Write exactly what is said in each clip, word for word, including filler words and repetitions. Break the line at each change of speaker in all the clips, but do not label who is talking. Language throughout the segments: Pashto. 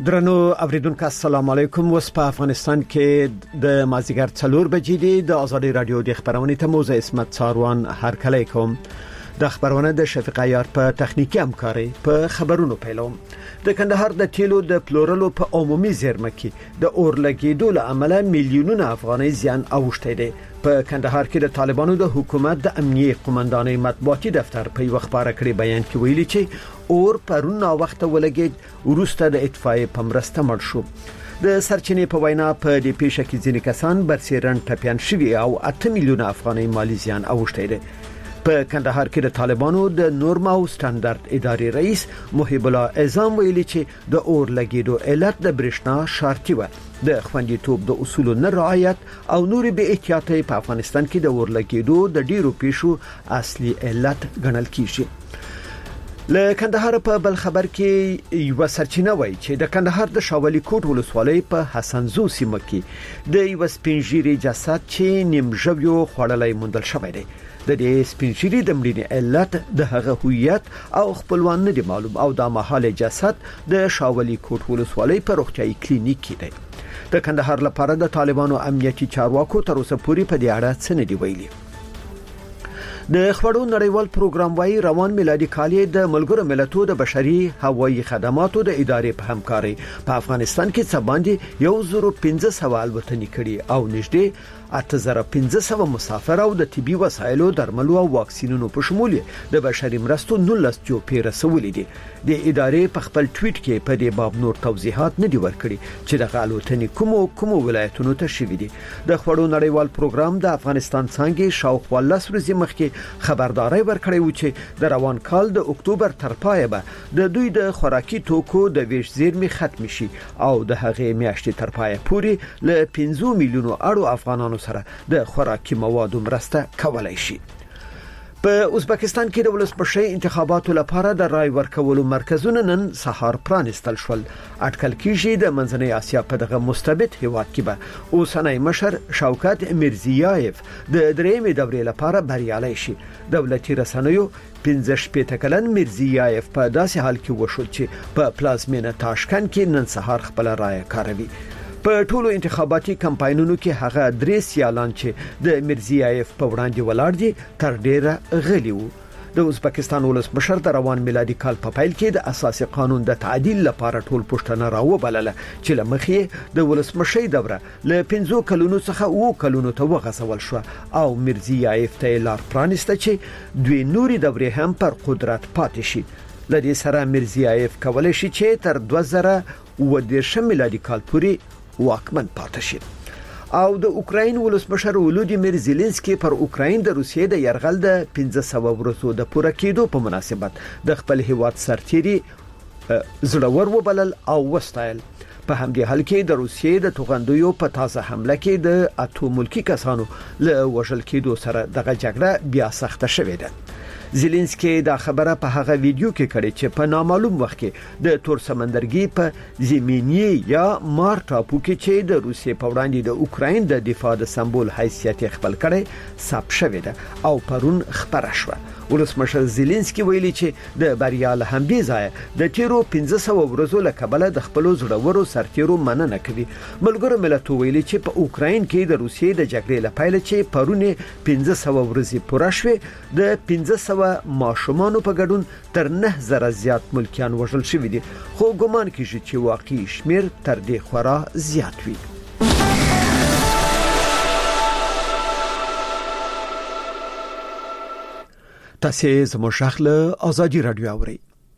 درنو اوریدونکو السلام علیکم. وس په افغانستان کې د مازیګر څلور بجې دی د ازادي رادیو د خبرونې ته موزه اسمت څاروان هرکلی کوم. د خبرونه د شفیق عیار په تخنیکی همکاري په خبرونو پیلوم. د کندهار د تیلو د پلورلو په عمومي زیرمه کې د اورلګیدو له امله میلیونونه افغانۍ زیان اوښتی دی. په کندهار کې د طالبانو د حکومت د امنیه قومندانۍ مطبوعاتي دفتر په یو خبره کړی بیان کې ویلي چې اور پرون نا وخت ولګید ورسته د اطفائیه په مرسته مړ شو. د سرچینې په وینا په دې پیښه کې ځینې کسان برسېرن ټپيان شوي او اته میلیونه افغانۍ مالی زیان اوښتی دی. په کندهار کې د طالبانو د نورما او سټانډرد ادارې رئیس محب الله اعظم ویلي چې د اور لګیدو علت د برېښنا شارتي و. د خوندیتوب د اصولو نه رعایت او نور به احتیاطي په افغانستان کې د اور لګیدو د ډیرو پیښو اصلي علت ګڼل کیږي. له کندهار په بل خبر کې یو سرچینه وایي چې د کندهار د شاولي کوټ ولسوالۍ په حسنزو سیمه کې د یو سپینجيري جسد چې نیمژویو خړلای موندل شوی دی. د دې سپینجيري د مړینې علت د هغه هویت او خپلوان نه دی معلوم او د محل جسد د شاولي کوټ ولسوالۍ په روغتيایي کلینیک کې دی. د کندهار لپاره د طالبانو امنیتي چارواکو تر اوسه پورې په دې اړه څه نه دی ویلي. د خبرو نړیوال پروګرام وايي روان میلادي کال د ملګرو ملتونو د بشري هوایي خدماتو د ادارې په همکاري په افغانستان کې څه باندې یو زره پنځه سوه الوتنې کړي او نږدې اته زره پنځه سوه مسافر او د طبي وسایلو درملو او واکسینونو په شمول د بشري مرستو نولس جوپې رسولې دي. د ادارې په خپل ټویټ کې په دې باب نور توضیحات نه دی ورکړي چې د الوتنې کومو کومو ولایتونو ته شوې دي. د خبرو نړیوال پروګرام د افغانستان څنګه شاوخوا لس ورځې مخکې خبرداري ورکړې و چې د روان کال د اکتوبر تر پایه به د دوی د خوراکي توکو د ویش زیرمې ختم شي او د هغې میاشتې تر پایه پورې ل پنځه میلیونو اړو افغانانو سره د خوراکي موادو مرسته کولای شي. په ازبکستان کې د ولسمشر انتخاباتو لپاره د رای ورکولو مرکزونه نن سهار پرانستل شول. اټکل کیږي د منځنۍ اسیا په دغه مستبد هیواد کې به اوسنۍ مشر شوکت میرزیایف د درېمې دورې لپاره بریالي شي. دولتي رسنیو پنځه شپېته کلن میرزیایف په داسې حال کې وشو چې په پلازمینه تاشکند کې نن سهار خپل رای کاروي. په ټولو انتخاباتي کمپاینونو کې هغه درې سیالان چې د میرزیایف په وړاندې ولاړ دي تر ډیره غلي وو. د ازبکستان ولسمشر د روان میلادي کال په پیل کې د اساسي قانون د تعدیل لپاره ټول پښتنه راوبلله چې لمخې د ولسمشر دوره ل پنځو کلونو څخه وو کلونو ته وغځول شو او میرزیایف ته لار پرانسته چې دوی نوري دورې هم پر قدرت پاتې شي. لدې سره میرزیایف کولای شي چې تر دوه زره اووه دېرشم میلادي کال پورې واکمن پاتې شي. او د اوکراین ولسمشر ولودیمیر زيلنسکي پر اوکراین د روسیې د يرغل د پنځه سوه ورځو د پوره کېدو په مناسبت د خپل هیواد سرتيري زړور وبلل او وستایل. په همدې حال کې د روسیې د توغندیو په تازه حمله کې د اته ملکی کسانو له وژل کېدو سره دغه جګړه بیا سخته شوې ده. زيلنسکي دا خبره په هغه ویډیو کې کړې چې په نامعلوم وخت کې د تور سمندرګي په زمینی یا مار ټاپو کې چې د روسیې په وړاندې د اوکراین د دفاع د سمبول حیثیت خپل کړي ثبت شوې ده او پرون خبره شوه. ولسمشر زيلنسکي ویلي چې د بریا له همدې ځای د تیرو پنځه سوه ورځو له کبله د خپل زړورو سرتیرو مننه کوي. ملګرو ملتونو ویلي چې په اوکراین کې د روسیې د جګړې لپاره چې پرون پنځه سوه ورځې پوره شوه د پنځه سوه ماشومان په ګډون تر نه زره زیات ملکیان وژل شوي دي خو ګمان کیږي چې واقعي شمیر تر دې خورا زیات وي. تاسو زموږ شخله ازادي رادیو اورئ.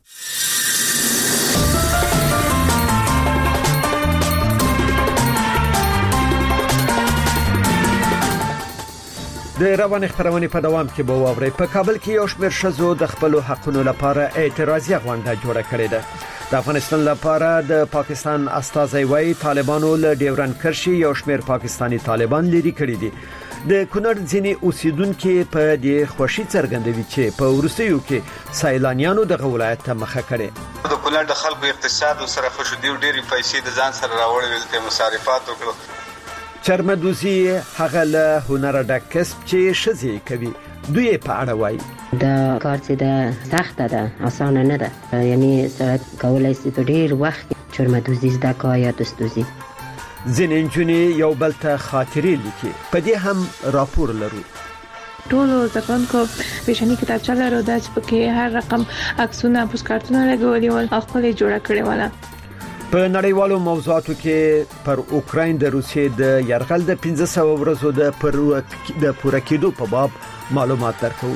د روان خبرونه په دوام کې به واوري. په کابل کې یو شمېر شزو د خپل حقونو لپاره اعتراضي غونډه جوړه کړې ده. د افغانستان لپاره د پاکستان استازي وايي طالبانو له ډیورن کرشي یو شمېر پاکستانی طالبان لري کړی دي. د کونړ ځینې اوسیدونکو په دې خوشي څرګندوي چې په ورسېو کې سایلانیانو د ولایت ته مخه کړي.
د کونړ د خلکو اقتصاد سره خوشودي ډېری پیسې د ځان سره راوړل ته مصارفات وکړو.
چرمدوزی هغه له هنر ډک کسب چې شزي کوي دوی په اړه وایي.
دا کار چې د سخت ده، اسانه نه ده. یعنی سره کولای شي په ډیر وخت چرمدوزی زده که یا دستدوزی.
ځینې نجونې یو بل ته خاطرې لیکي. په دې هم راپور لرو.
ټولو زده کوونکو پیشنی کتابچه لرله چې پکې هر رقم عکسونه پوسټکارتونه لګولي ول او خپل جوړه کړې وله.
په نړیوالو موضوعاتو کې پر اوکراین د روسیې د یرغل د پنځه سوه ورځو د پر د پوره کېدو په باب معلومات درکو.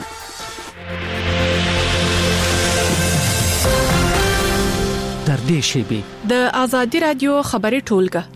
تر دې شیبې
د آزادي رادیو خبري ټولګه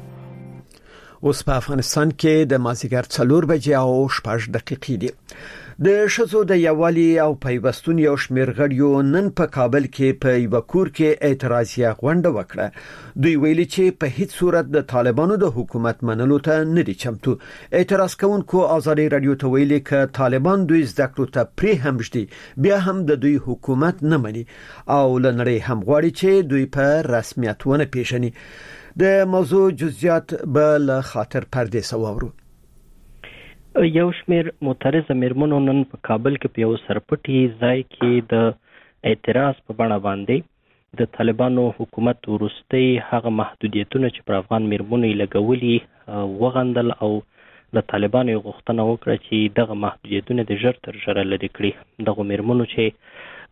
اوس په افغانستان کې د مازیګر څلور بجې او شپږ دقیقې دي. د شذو د یوالي او پیوستون یو شمېر غړیو نن په کابل کې په یو کور کې اعتراضیه غونډه وکړه. دوی ویلي چې په هیڅ صورت د طالبانو د حکومت منلو ته نه دي چمتو. اعتراض کوونکو آزادي رادیو ته ویلي چې طالبان دوی زده کړو ته پرې هم شدي بیا هم د دوی حکومت نه مني او لنړی هم غواړي چې دوی په رسمیت ونه پیژني. د موضوع جزئیات بل خاطر پردې سوورو.
یو شمېر معترض میرمنو نن په کابل کې په یو سرپټي ځای کې د اعتراض په بڼه باندې د طالبانو حکومت وروستي هغه محدودیتونه چې پر افغان میرمنو یې لګولي وغندل او د طالبانو غوښتنه وکړه چې دغه محدودیتونه د ژر تر ژره لرې کړي. دغه میرمنو چې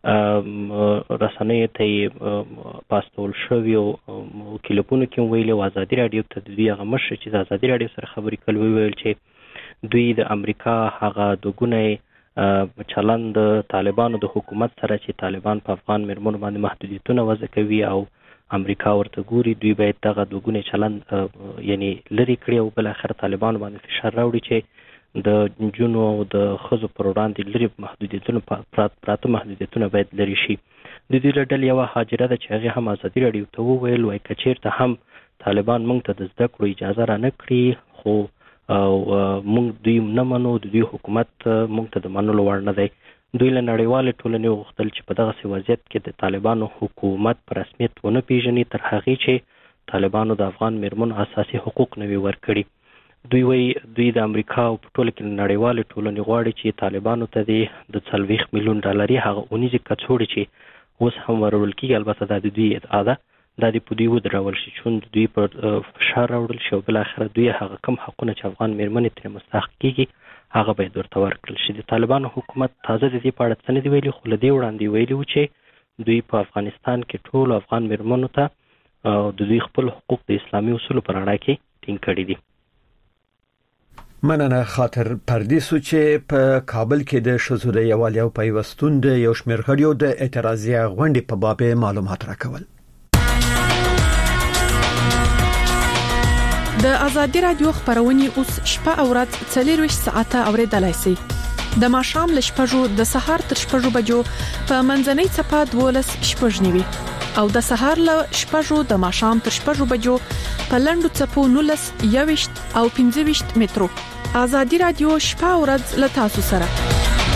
رسنیو ته پاستول شوی او کلیپونو کې ویلي و آزادي رادیو ته د دوی هغه مشر چې د آزادي رادیو سره خبرې کول ویل چې دوی د امریکا هغه دوګونه چلند طالبانو د حکومت سره چې طالبان په افغان میرمنو باندې محدودیتونه وضع کوي او امریکا ورته ګوري دوی باید دغه دوګونه چلند یعنی لري کړی او بل اخر طالبان باندې فشار راوړي چې د جنو او د خزو پر وړاندې لري محدودیتونه پراته محدودیتونه باید لري شي. د دې لړل یو حاجره ده چې هغه هم آزادي رادیو ته وویل وای کچیر ته هم طالبان موږ ته د زده کړو اجازه را نه کړی خو موږ دوی نه منو د دوی حکومت موږ ته د منلو وړ نه دی. دوی له نړیوال ټولنې وغوښتل چې په دغه وضعیت کې د طالبانو حکومت په رسمیت ونه پیژني تر هغه چې طالبانو د افغان میرمنو اساسي حقوق نه وي ورکړي. دوی وی دوی د امریکا او په ټوله کې نړیوال ټولنې غواړي چې طالبانو ته د څلوېښت میلیون ډالري هغه اونیزه کڅوړي چې اوس هم ورول کېږي البته د دوی ادعا ده د دې په دوی ودرول شي چې دوی په فشار راوړل شي او بل اخر دوی هغه کم حقونه چې افغان میرمنې ترې مستحق کېږي هغه باید ورته ورکړل شي. د طالبانو حکومت تازه د دې په اړه څه نه دی ویلي خو له دې وړاندې ویلي و چې دوی په افغانستان کې ټول افغان میرمنو ته د دوی خپل حقوق د اسلامي اصولو پر اړه کې ټینګ کړي دي.
مننه خاطر پردیسو چې په کابل کې د شذو د یوالي او پیوستون د یو شمېر غړیو د اعتراضیه غونډې په باب معلومات راکول.
د آزادي رادیو خبرونه اوس شپه او ورځ څلور ساعته اوریدلای شئ. د ماښام ل شپږو د سهار تر شپږو بجو په منځنۍ صفه دولس شپږ نیوي او د سهار ل شپږو د ماښام تر شپږو بجو په لندو صفو نولس یوشت او پنځه وشت مترو. آزادي رادیو شپه او ورځ ل تاسو سره.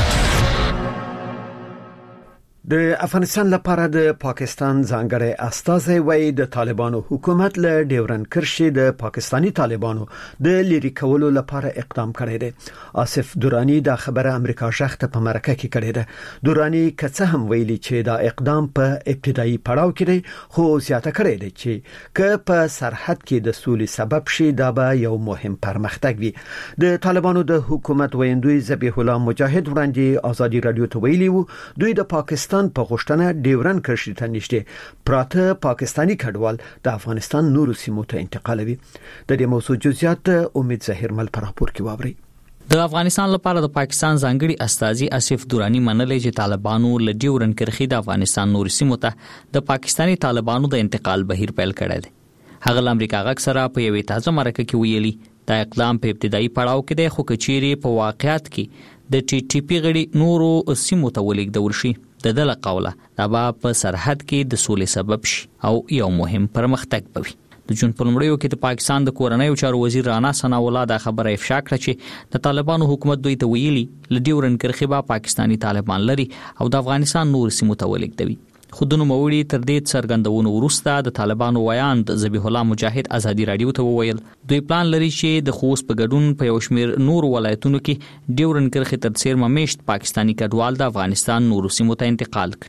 د افغانستان لپاره د پاکستان ځانګړی استازی وایي د طالبانو حکومت له ډیورن کرښې د پاکستانی طالبانو د لری کولو لپاره اقدام کړی دی. آصف دورانی دا خبره امریکا شخته په مرکه کې کړې ده. دورانی کڅه هم ویلي چې دا اقدام په ابتدایي پړاو کې دی خو زیاته کړی دی چې که په سرحد کې د سولې سبب شي دا به یو مهم پرمختګ وي. د طالبانو د حکومت ویندوی ذبیح الله مجاهد وړاندې آزادي رادیو ته ویلي وو دوی د پاکستان په غوښتنه ډیورن کرښې ته نږدې پراته پاکستانی کډوال د افغانستان نورو سیمو ته انتقالوي. د دې موضوع جزئیات امید ظاهر مل پر راپور کې واوري.
د افغانستان لپاره د پاکستان ځانګړي استازي آصف دورانی منلې چې طالبانو له ډیورن کرښې د افغانستان نورو سیمو ته د پاکستانی طالبانو د انتقال بهیر پیل کړی دی. هغه امریکا غږ سره په یوې تازه مرکه کې ویلي دا اقدام په ابتدایي پړاو کې دی خو کچيري په واقعیت کې د ټي ټي پی غړي نورو سیمو ته ولېږدول شي د دله قوله دا به په سرحد کې د سولې سبب شي او یو مهم پرمختګ بوي. د جون په لومړیو کې د پاکستان د کورنیو چارو وزیر رانا ثنا الله دا خبره افشا کړه چې د طالبانو حکومت دوی ته ویلي ل ډیورن کرښې به پاکستانی طالبان لري او د افغانستان نور سیمو ته ولېږدوي. خودونو موري تر دې څرګندونو وروسته د طالبانو ویاند ذبیح الله مجاهد آزادي رادیو ته وویل دوی پلان لري چې د خوست په ګډون په یو شمېر نور ولایتونو کې ډیورن کرښې تر څیر ممیشت پاکستانی کډوال د افغانستان نورو سیمو ته انتقال کړي.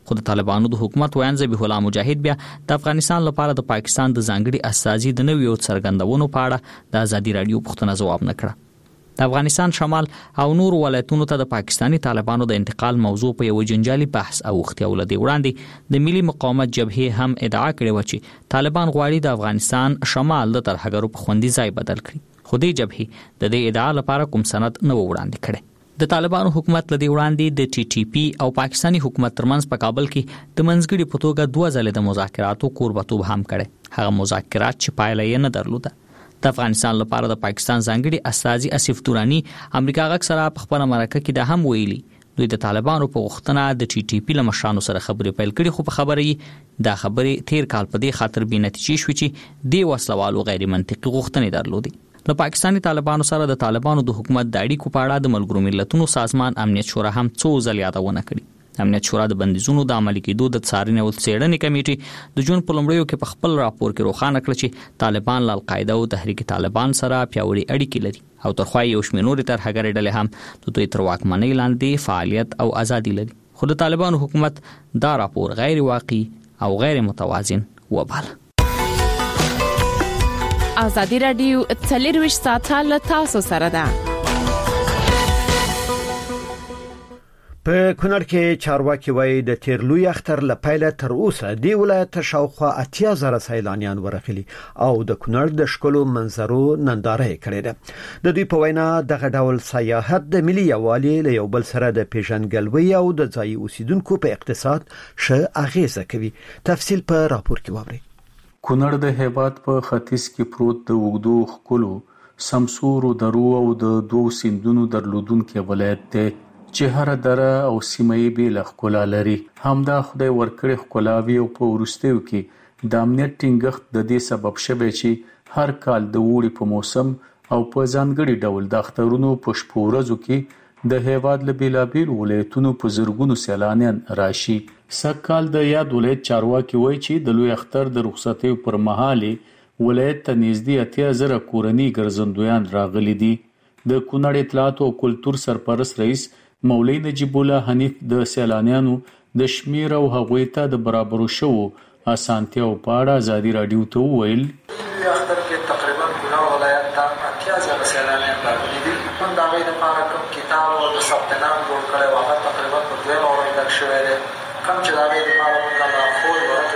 خو د طالبانو د حکومت ویان ذبیح الله مجاهد بیا د افغانستان لپاره د پاکستان د ځانګړي استازي د نویو څرګندونو په اړه د ازادي رادیو پوښتنه ځواب نه کړه. د افغانستان شمال او نور ولایتونو ته د پاکستاني طالبانو د انتقال موضوع په یو جنجالي بحث اوښتې او لدی وړاندې د ملي مقاومت جبهې هم ادعا کړې و چې طالبان غواړي د افغانستان شمال د ترهګرو په خوندي ځای بدل کړي، خو دې جبهې د دې ادعا لپاره کوم سند نه وړاندې کړي. د طالبانو حکومت لدی وړاندې د ټي ټي پی او پاکستاني حکومت ترمنځ په کابل کې د منځګړي په توګه دوه ځله د مذاکراتو کوربتوب هم کړي. هغه مذاکرات چې پایله یې نه درلوده. د افغانستان لپاره د پاکستان ځانګړي استازي اسف دورانی امریکا غږ سره په خبره مرکه کې د هم ویلي دوی د طالبانو په غوښتنه د ټي ټي پی له مشرانو سره خبرې پیل کړي، خو په خبره یې دا خبرې تیر کال په دې خاطر بې نتیجې شوې چې د وسلوالو غیر منطقي غوښتنې درلودي. له پاکستاني طالبانو سره د طالبانو د حکومت د اړیکو په اړه د ملګرو ملتونو سازمان امنیت شورا هم څو ځله یادونه کړې. امنیت شورا د بندیزونو د عملي کېدو د څارنې او څېړنې کمیټې د جون په لومړیو کې په خپل راپور کې روښانه کړ چې طالبان له القاعده او تحریک طالبان سره پیاوړي اړیکې لري او ترخوا یو شمېر نورې ترهګرې ډلې هم د دوی تر واکمنۍ لاندې فعالیت او ازادي لري. خو د طالبانو حکومت دا راپور غیر واقعي او غیر متوازن وباله.
ازادي رادیو څلورویشت ساعته له تاسو سره ده.
په کونړ کې چارواکي وایي د تیرلوی اختر لپاره تر اوسه دی ولایت شاوخوا اتیا زره سیلانیان ورغلي او د کونړ د شکلو منظرو ننداره کړې ده. د دوی په وینا دغه ډول سیاحت د ملي یووالي له یو بل سره د پیژنګلوي او د ځای اوسیدونکو په اقتصاد ښه اغیزه کوي. تفصیل په راپور کې واورئ.
کونړ د هیواد په ختیځ کې پروت د وګدو خکلو سمسور درو او د دوو سیندونو درلودونکو ولایت دی چې هر دره او سیمه به لخلا لري. همدا خدای ورکړي خلاوي او په ورستیو کې د امنیت ټینګښت د دې سبب شوی چې هر کال د وړي په موسم او په ځانګړي ډول د اخترونو په شپو ورځو کې د هیواد له بیلابیل ولایتونو په زرګونو سیلانیان راشي. سکهال د یاد ولایت چارواکي وایي چې د لوی اختر د رخصتیو پر مهال ولایت ته نږدې اتیا زره کورنۍ ګرځندویان راغلي دي. د کونړ اطلاعات او کلتور سرپرست رئیس مولوی نجیب الله حنیف د سیلانیانو د شمیر او هغوی ته د برابرو شوو اسانتیاو په اړه ازادي رادیو ته وویل.
لوی اختر کې تقریبا کونړ ولایت ته اتیا زره سیلانیان راغلي دي. کوم د هغوی دپاره کوم کتاب او د ثبت نام جوړ کړی و هغه تقریبا په دویمه ورځ ډک شوی دی. کوم چې د هغې دپاره موږ لارښود ورکړې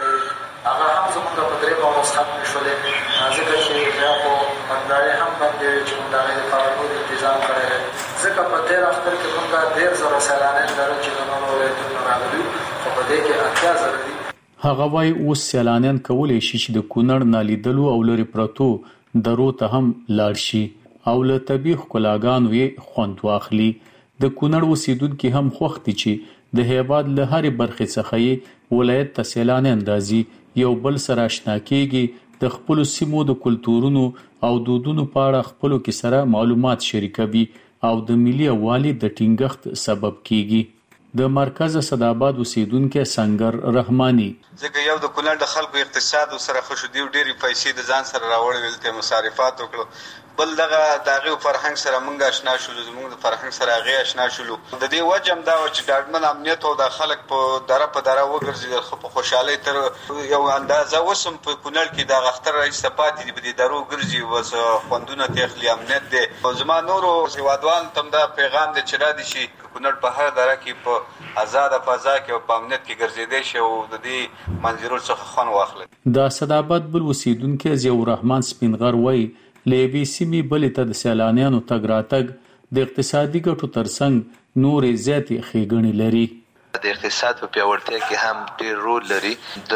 کړې هغه هم زموږ په درېیمه ورځ ختمې شولې، ځکه چې بیا خو بندارې هم بندې وې چې موږ د هغې دپاره ټول انتظام کړی دی. ځکه په تېر اختر کې موږ ډېر زره سیلانیان لرل چې د نورو ولایتونو راغلي، خو په دې کې اتیا زره دي.
هغه وایي اوس سیلانیان کولی شي چې د کونړ نالیدلو او لرې پرتو درو ته هم لاړ شي او له طبیعي ښکلاګانو یې خوند واخلي. د کونړ اوسیدونکي هم خوښ دي چې د هیواد له هرې برخې څخه یې ولایت ته سیلانیان راځي، یو بل سره اشنا کېږي، د خپلو سیمو د کلتورونو او دودونو په اړه خپلو کې سره معلومات شریکوي او د ملي یووالي د ټینګښت سبب کېږي. د مرکز صداباد اوسیدونکي سنگر رحماني
ځکه یو د کونړ د خلکو اقتصاد سره خوشودي او ډېری پیسې د ځان سره راوړل ته مصارفات وکړو، بل دغه داغه فرهنګ سره مونږ آشنا شولو، زموږ د فرهنګ سره هغه آشنا شولو. د دې وجه هم دا چې ډاډمن امنیت او د خلک په دره په دره وګرځي خو په خوشحالي تر یو اندازه وسم په کونړ کې د غختر رئیس پاتې دی په دې درو ګرځي وس خوندونه تخلی امنیت دی. زما نورو هیوادوال تم دا پیغام دی چې را دي شي کونړ په هر دره کې په آزاد فضا کې او په امنیت کې ګرځیدي شي او د دې منظرو څخه خون واخلي.
د صداباد بل اوسیدونکي ضیاء الرحمن سپینغر وایي لېوی سیمې بلې ته د سیلانیانو تګ راتګ د اقتصادي ګټو ترڅنګ نورې زیاتې ښېګڼې لري.
د اقتصاد په پیاوړتیا کې هم ډېر رول لري.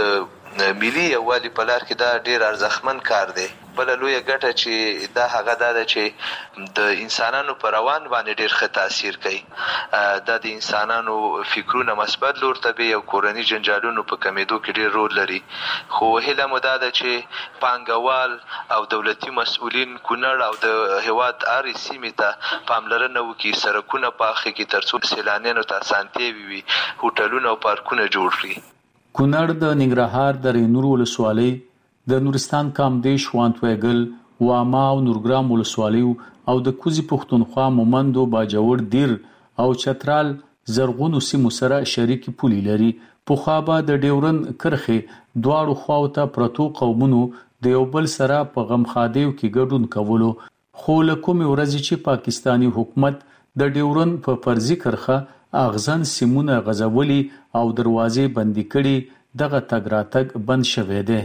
د ملي یووالي په لار کې دا ډېر ارزښتمن کار دی. بله لویه ګټه چې دا هغه دا ده چې د انسانانو په روان باندې ډېر ښه تاثیر کوي. دا د انسانانو فکرونه مثبت لور ته بیي او کورني جنجالونو په کمېدو کې ډېر رول لري. خو هیله مو دا ده چې پانګوال او دولتي مسؤلین کونړ او د هیواد هرې سیمې ته پاملرنه وکړي، سړکونه پاخه کړي تر څو سیلانیانو ته اسانتیاوې وي، هوټلونه او پارکونه جوړ کړي.
کونړ د ننګرهار د رینور ولسوالۍ، د نورستان کامدیش، وانتویګل، واما او نورګرام ولسوالیو او د کوزي پښتونخوا مومندو، باجوړ، دیر او چترال زرغونو سیمو سره شریک پولي لري. پخوا به د ډیورند کرښې دواړو خواو ته پرتو قومونو د یو بل سره په غمخادیو کې ګډون کولو، خو له کومې ورځې چې پاکستانی حکومت د ډیورند په فرضي کرښه اغزن سیمونه غزولي او دروازې بندي کړي، دغه تګ راتګ بند شوی دی.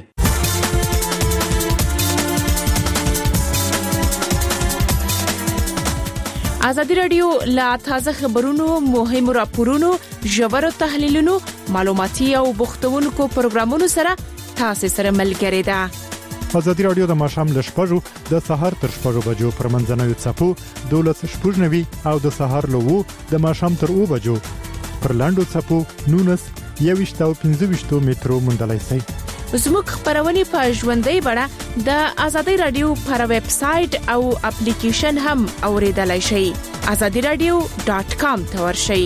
ازادي رادیو لا تازه خبرونو، مهمو راپورونو، ژورو تحلیلونو، معلوماتي او بوختونکو پروګرامونو سره تاسو سره ملګری ده.
ازادي رادیو د ماشام ل شپږو د سهار تر شپږو بجو پر منځنوي چپو دولس شپږنوي او د سهار له وو د ماشام تر او بجو پر لاندو چپو نونس یويشت او پنځه مترو مندلای سي.
زموږ خبرونه په ژوندۍ بڼه د ازادي رادیو پر ویب سټ او اپلیکیشن هم اوریدلای شئ. azadi radio dot com ته ورشئ.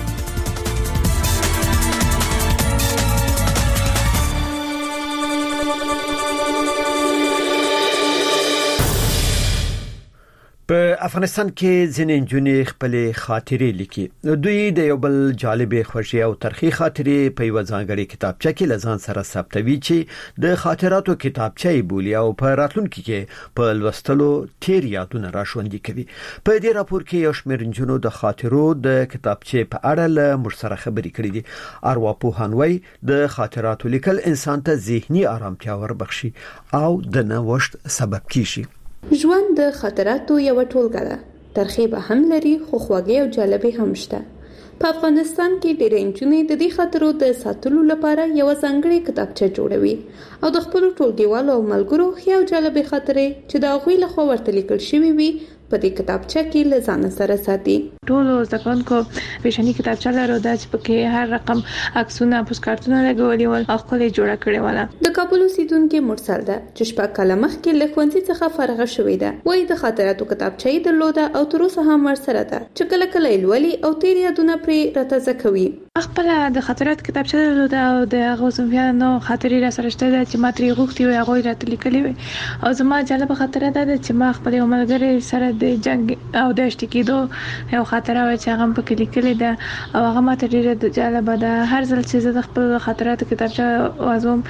په افغانستان کې ځینې نجونې خپل خاطرې لیکي. دوی د یو بل جالبې خوشي او ترخی خاطرې په یو ځانګړي کتابچه کې لزان سره ثبتوي چې د خاطراتو کتابچه بولی او په راتلونکي کې په لوستلو تیر یادونه راښوندي کوي. په دې راپور کې یو شمېر نجونو د خاطرو د کتابچه په اړه له موږ سره خبرې کړې دي. اروا پوهانوي د خاطراتو لیکل انسان ته ذهني آرامتیا وربخشي او د نوښت سبب کیږي.
ژوند د خاطراتو یو ټولګه ده. ترخیب هم لري خو خواږه او جالبه هم شته. په افغانستان کې ډېر نجونې د دې خاطرو د ساتلو لپاره یو ځانګړي کتابچه جوړوي او د خپل ټولګیوالو او ملګرو خیا او جالبه خاطرې چې د غوي له خوا ورته لیکل شوی وي په دې کتابچه کې لزان سره ساتي.
ټول زکونکو پېښنی کتابچه لرو د چې پکې هر رقم عکسونه پوسټکارتونه لګولي ول او خپل جوړه کړې وله.
د کابل اوسیدونکو مرسل ده چې شپږ کاله مخکې له ښوونځي څخه فارغه شوې ده. وایي د خاطراتو کتابچه یې درلوده او تر اوسه هم ورسره ده چې کله کله لولي او تیر یادونه پرې راته کوي.
خپل د خاطرات کتابچه درلوده او د غوسمفیانو خاطرې را سره شته چې ما ترې غوښتي وي هغه راته لیکلي وي او زما جالب خاطره ده چې ما خپل ملګری سره د جنگ او د اشتکیدو یو خاطره و چې هغه په لیکلې ده او هغه ماته ډیره جالبه ده. هر ځل چې زه د خپل خاطراتو کتابچه وازم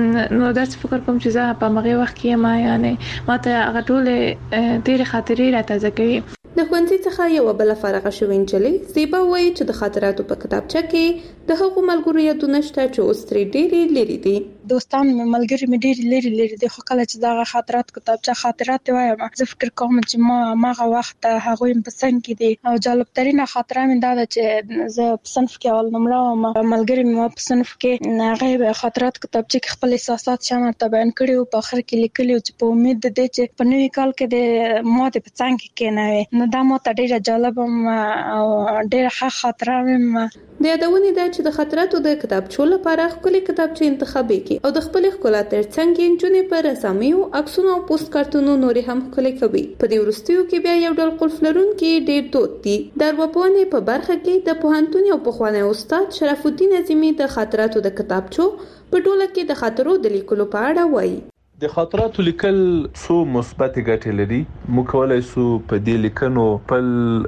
نو درس فکر کوم چې زه په مغه وخت کې ما یعنی ماته هغه ټول ډیره خاطرې را تازه کوي.
د ښوونځي څخه یو بل فارغه شوې نجلۍ زیبا وایي چې د خاطراتو په کتابچه کې د هغو ملګرو یادونه شته چې اوس ترې ډېرې لري دي.
دوستان مې ملګري مې ډېرې لري لري دي خو کله چې دا خاطرات کتابچه خاطرات وایم زه فکر کوم چې ما ماغه وخت هغه په څنګه کې دي او جالب ترینه خاطره مې دا ده چې زه په صنف کې اول نمره وم. ملګري مې په صنف کې هغه خاطرات کتابچه کې خپل احساسات شامل بیان کړي او په اخر کې لیکلي چې په امید ده چې په نوي کال کې د ماته په څنګه کې نه نو دا ماته ډېره جالب او ډېره ښه خاطره مې.
د یادونې ده چې د خاطراتو د کتابچو لپاره خپل کتابچه انتخابي کی او د خپل ښکلا ترڅنګ انجونې پر رساميو عکسونو او پوسټ کارتونو نورې هم ښکلي کوي. په دې وروستیو کې بیا یو ډول قلف لرونکي ډېر دود دي. د ارواپوهنې په برخه کې د پوهنتون او پخوانی استاد شرف الدین عظیمی د خاطراتو د کتابچو په ټوله کې د خاطرو د لیکلو په اړه وایي.
د خاطراتو لیکل څو مثبت ګټې لري. موږ کولای شو په دې لیکنو په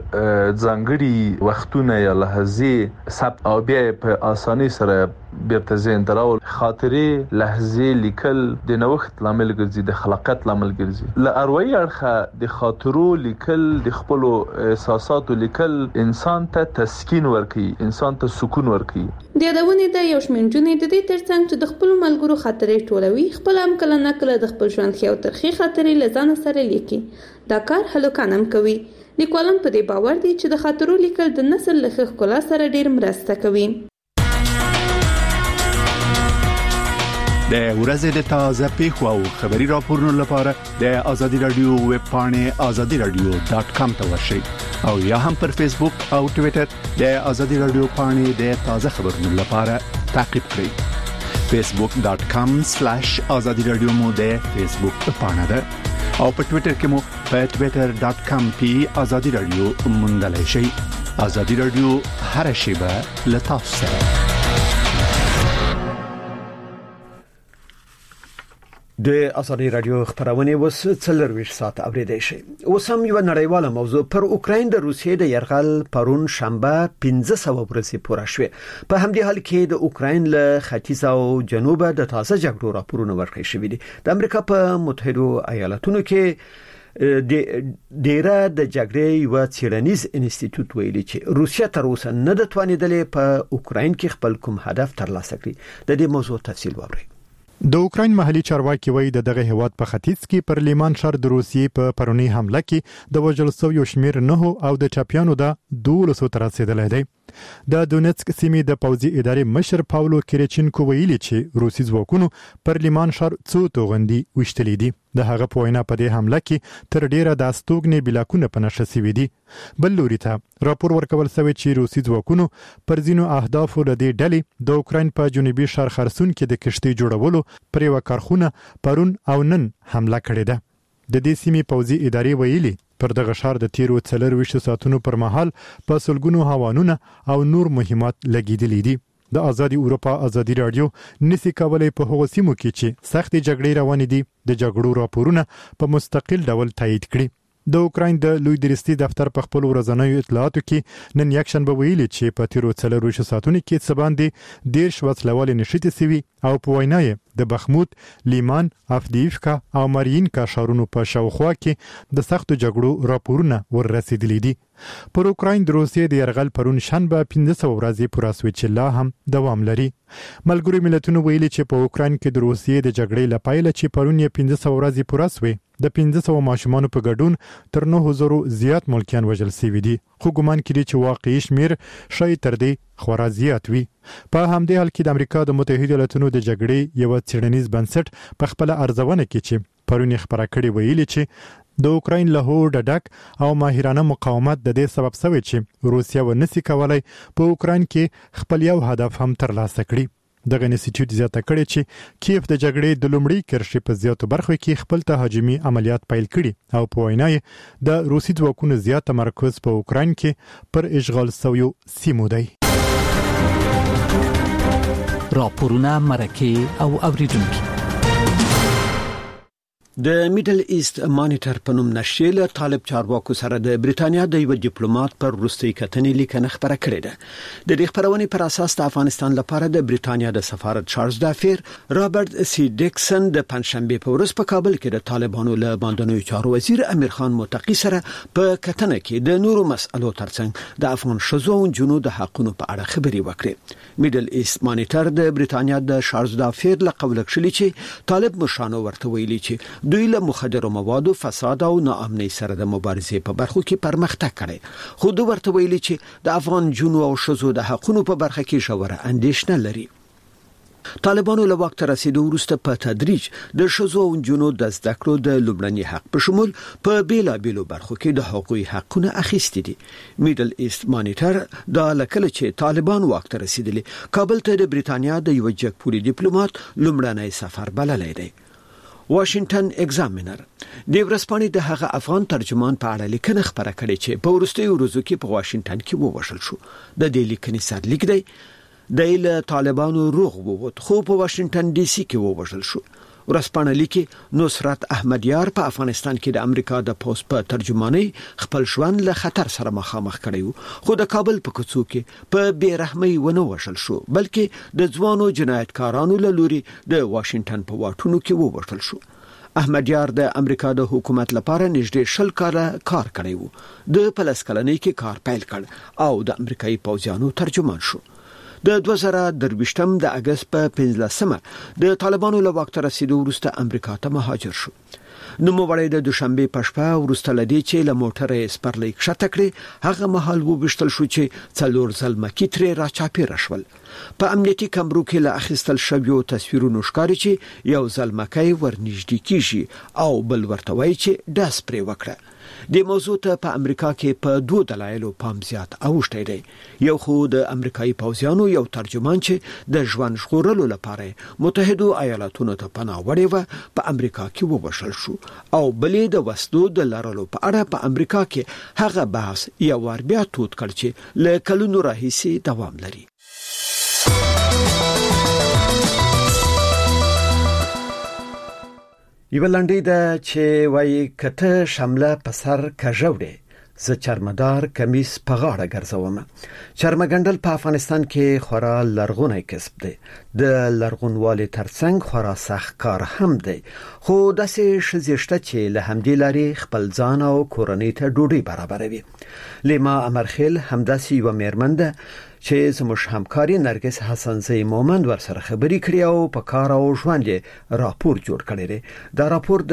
ځانګړي وختونه یا لحظې ثبت او بیا په اسانۍ سره بیرته ذهن ته راول. خاطرې لحظې لیکل د نوښت لامل ګرځي، د خلاقیت لامل ګرځي. له اروایي اړخه د خاطرو لیکل د خپل احساساتو لیکل انسان ته تسکین ورکوي، انسان ته سکون ورکوي.
د یادونې د یو شمېر نجونې د دې ترڅنګ چې د خپل ملګرو خاطرې ټولوي خپل هم کله نه کله د خپل ژوند خیاو ترخی خاطرې لزان سره لیکي. دا کار هلوکان هم کوي. لیکوالان په دې باور دي چې د خاطرو لیکل د نسل له ښکلا سره ډېر مرسته کوي.
د ورځې د تازه پیښو او خبري راپورونو لپاره د ازادي رادیو ویب پاڼه azadi radio dot com ته ورشئ او یا هم پر فیسبوک او ټوئیټر د ازادي رادیو پاڼه د تازه خبرونو لپاره تعقیب کړئ. facebook dot com slash azadi radio مو د فیسبوک پاڼه ده او په ټوئیټر کې مو په twitter dot com په azadi radio موندلای شئ. ازادي رادیو هر شیبه لتاسو سره.
د ازادي رادیو خبرونه وس څلرويش ساعت اوریدئ شي. اوس هم یو نړیواله موضوع پر اوکراین د روسیې د يرغل پرون شنبه پنځه سوه ورځې پوره شوه. په همدې حال کې د اوکراین له ختیځ او جنوب د تازه جګړو راپورونه ورکړل شوي دي. د امریکا په متحده ایالاتونو کې د ډیره د جګړې یو څېړنیز انسټیټیوټ ویلي چې روسیا تر اوسه نه د توانیدلې په اوکراین کې خپل کوم هدف ترلاسه کړي. د دې موضوع تفصیل واورئ.
د اوکراین محلي چارواکي وایي د دغه هیواد په ختیځ کې پر لیمان ښار د روسیې په پرونی حمله کې د وژل شویو شمیر نه او د چاپیانو د دولسو تر رسیدلی دی. د دونیتسک سیمې د پوځي ادارې مشر پاولو کریچینکو ویلي چې روسي ځواکونو پر لیمان ښار څو توغندي وشتلې دي. د هغه په وینا په دې حمله کې تر ډیره د استوګنې بلاکونه په نشه شوي دي. بل لوري ته راپور ورکول شوی چې روسي ځواکونو پر ځینو اهدافو له دې ډلې د اوکراین په جنوبي ښار خرسون کې د کشتۍ جوړولو پر یو کارخونه پرون او نن حمله کړې ده. د دې سیمې پوځي ادارې ویلي پر دغه ښار د تیرو څلرويشت ساعتونو پر مهال په سلګونو هوانونه او نور مهمات لګیدلې دي. د آزادي اروپا آزادي رادیو نسی کولای په هغو سیمو کې چې سخت جګړې روانې دي د جګړو راپورونه په مستقل ډول تایید کړي. د اوکراین د لوی درستي دفتر په خپل ورځنیو اطلاعاتو کې نن یکشنبه ویلي چې په تیرو څلرويشت ساعتونو کې څه باندې ډیر وسلوال نشټې سوي او په وینا د بخموت، لیمان، افدیفکا او مارینکا ښارونو په شاوخوا کې د سختو جګړو راپورونه وررسېدلي دي. پر اوکراین د روسیې د يرغل پرون شنبه پنځه سوه ورځې پوره شوې چې لا هم دوام لري. ملګرو ملتونو ویلي چې په اوکراین کې د روسیې د جګړې له پیله چې پرون یې پنځه سوه ورځې پوره شوې د پنځه سوه ماشومانو په ګډون تر نهه زره زیات ملکیان وژل شوي دي. خو ګمان کړي چې واقعي شمیر شاید تر دې خورا زیات وي. په همدې حال کې د امریکا د متحده ایالاتونو د جګړې یو څېړنیز بنسټ په خپل ارزونه کې چې پرون یې خبره کړې ویلي چې د اوکراین له هوډ ډک او ماهرانه مقاومت د دې سبب شوی چې روسیا ونسي کولای په اوکراین کې خپل یو هدف هم ترلاسه کړي. دغه انسټیټیوټ زیاته کړې چې کیف د جګړې د لومړي کرښې په زیاتو برخو کې خپل تهاجمي عملیات پیل کړي او په وینا یې د روسي ځواکونو زیات تمرکز په اوکراین کې پر اشغال شویو سیمو دی.
راپورونه مرکه او اوریدونکو
د میډل ایست مانیټر په نوم نشریه له طالب چارواکو سره د بریتانیا د یو ډیپلوماټ پر وروستي کتنې لیکنه خبره کړې ده. د دې خبرونې پر اساس د افغانستان لپاره د بریتانیا د سفارت چارلز دافیر رابرټ سی ډیکسن د پنځشنبه په ورځ په کابل کې د طالبانو له باندنوي چارو وزیر امیر خان متقی سره په کتنه کې د نورو مسألو ترڅنګ د افغان شذو او جنو د حقونو په اړه خبري وکړي. میډل ایست مانیټر د بریتانیا د چارلز دافیر له قول کړي چې طالب مشانو ورته ویلي چې دوی له مخدر موادو، فساد او ناامنۍ سره د مبارزې په برخو کې پرمختګ کړي. خو دوی ورته ویلي چې د افغان جنو او شذو د حقونو په برخه کې ژوره اندېښنه لري. طالبانو له وخت رسیدو وروسته په تدریج د شذو او جنو د زده کړو د لومړني حق په شمول په بیلا بیلو برخو کې د حقوقي حقونه اخیستي دي. میډل ایست مانیټر دا لکه چې طالبان وخت رسیدلی کابل ته د بریتانیا د یو جګپوري ډیپلوماټ لومړنی سفر بللی دی. واشنگټن ایگزامینر د ورځپاڼې د هغه افغان ترجمان په اړه لیکنه خبره کړې چې په ورستیو ورځو کې په واشنگټن کې ووژل شو. د دې لیکنې سرلیک دی د له طالبانو روغ ووت خو په واشنگټن ډي سي کې ووژل شو. ورځپاڼه لیکي نصرت احمدیار په افغانستان کې د امریکا د پوسټ په ترجمانۍ خپل ژوند له خطر سره مخامخ کړی خو د کابل په کوڅو کې په بیرحمۍ ونه وژل شو بلکې د ځوانو جنایتکارانو له لوري د واشنگټن په واټونو کې ووژل شو. احمدیار د امریکا د حکومت لپاره نږدې شل کاله کار کړی و. د پلس کلنۍ کې کار پیل کړ او د امریکایي پوځیانو ترجمان شو. د دوه زره درویشتم د اگست په پنځلسمه د طالبانو له وخت رسیدو وروسته امریکا ته مهاجر شو. نو موړې د دوشنبه پښپا وروسته لدی چې له موټره سپرلې کښته کړې هغه محل وبشتل شو چې څلور ځل مکی ترې راچاپی راشول. په امنیتي کمرو کې له اخیستل شویو تصویرونو ښکاري چې یو ځل مکی ورنږدې کیږي او بل ورته وایي چې داس پرې وکړه. د موضوع ته په امریکا کې په دوه دلایلو پام زیات اوښتی دی. یو خو د امریکایي پوځیانو یو ترجمان چې د ژوند ژغورلو لپاره متحده ایالاتونو ته پناه وړې و په امریکا کې ووژل شو او بلې د وسلو د لرلو په اړه په امریکا کې هغه بحث یو ور بیا تود کړ چې له کلونو راهیسې دوام لري. یو لنډی د چې وای کته شامله پسر کژوړې ز چرمدار کمیس په غاړه ګرځوم. چرمګندل په افغانستان کې خورا لرغونی کسب دی. د لرغونوالي ترڅنګ خورا سخت کار هم دی. خو داسې شزيشته چې له همدې لاري خپل ځان او کورنۍ ته ډوډۍ برابروي. لیما امرخیل همداسې یو میرمنده چې زموږ همکاري نرګس حسنزی مومند ورسره خبرې کړې او په کار او ژوند یې راپور جوړ کړی دی. دا راپور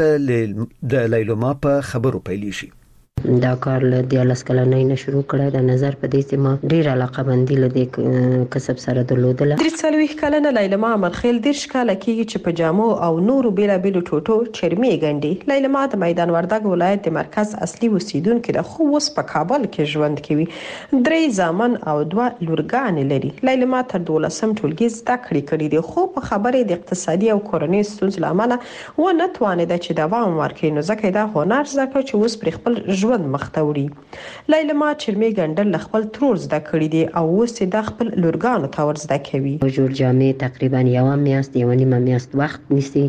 د لیلما په خبرو پیلېږي.
دا کار له دیالس کلنۍ نه شروع کړی د نظر په دې چې ما ډیر علاقه مندي له دې کسب سره درلودله.
درې څلوېښت کلنه لیلما امرخیل دېرش کاله کېږي چې په جامو او نورو بیلابیلو ټوټو چرمې ګنډي. لیلما د میدان وردګ ولایت د مرکز اصلي اوسیدونکې ده، خو اوس په کابل کې ژوند کوي. درې زامن او دوه لورګانې لري. لیلما تر دولسم ټولګي زده کړې کړي دي، خو په خبرې د اقتصادي او کورنۍ ستونزو له امله ونه توانېده چې دوام ورکړي، نو ځکه دا هنر زده کړ چې اوس پر خپل ژوند مخته وړي. لیلما چرمې ګنډل له خپل ترور زده کړي دي او اوس یې د خپل لورګانو ته ور زده کوي.
جوړ جامې تقریبا یو میاشت یو نیمه میاشت وخت نیسي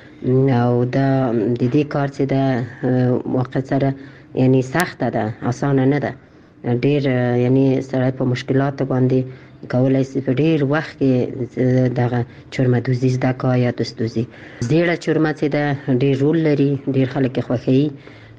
او دا د دې کار چې د وخت سره یعنی سخته ده، اسانه نه ده. ډیر یعنی سره په مشکلات باندې کولای شي په ډیر وخت کې دغه چرمه دوزي زده کا یا دستوزي. زیړه چرمه چې ده ډیر رول لري، ډیر خلک خوښوي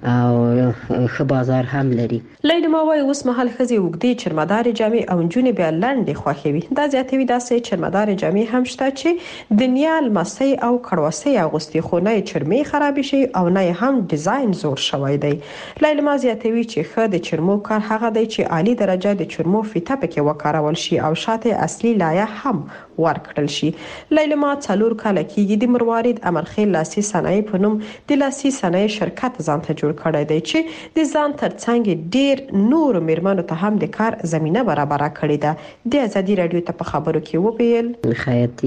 او ښه بازار هم لري.
لیلما وايي اوس مهال ښځې اوږدې چرمدارې جامې او نجونې بیا لنډې خوښوي. دا زیاتوي داسې چرمدارې جامې هم شته چې د نیا لمسۍ او کړوسۍ اغوستي، خو نه یې چرمې خرابې شي او نه یې هم ډیزاین زور شوی دی. لیلما زیاتوي چې ښه د چرمو کار هغه دی چې عالی درجه د چرمو فیته پکې وکارول شي او شاته اصلي لایه هم ورکړل شي. لیلما څلور کاله کېږي د مروارید امرخیل لاسي صنایع په نوم د لاسي صنایع شرکت ځان ته جوړ کړی دی چې د ځان ترڅنګ ډیر نور میرمنو ته هم د کار زمينه برابره کړې ده. د ازادي رادیو ته په خبرو کې وویل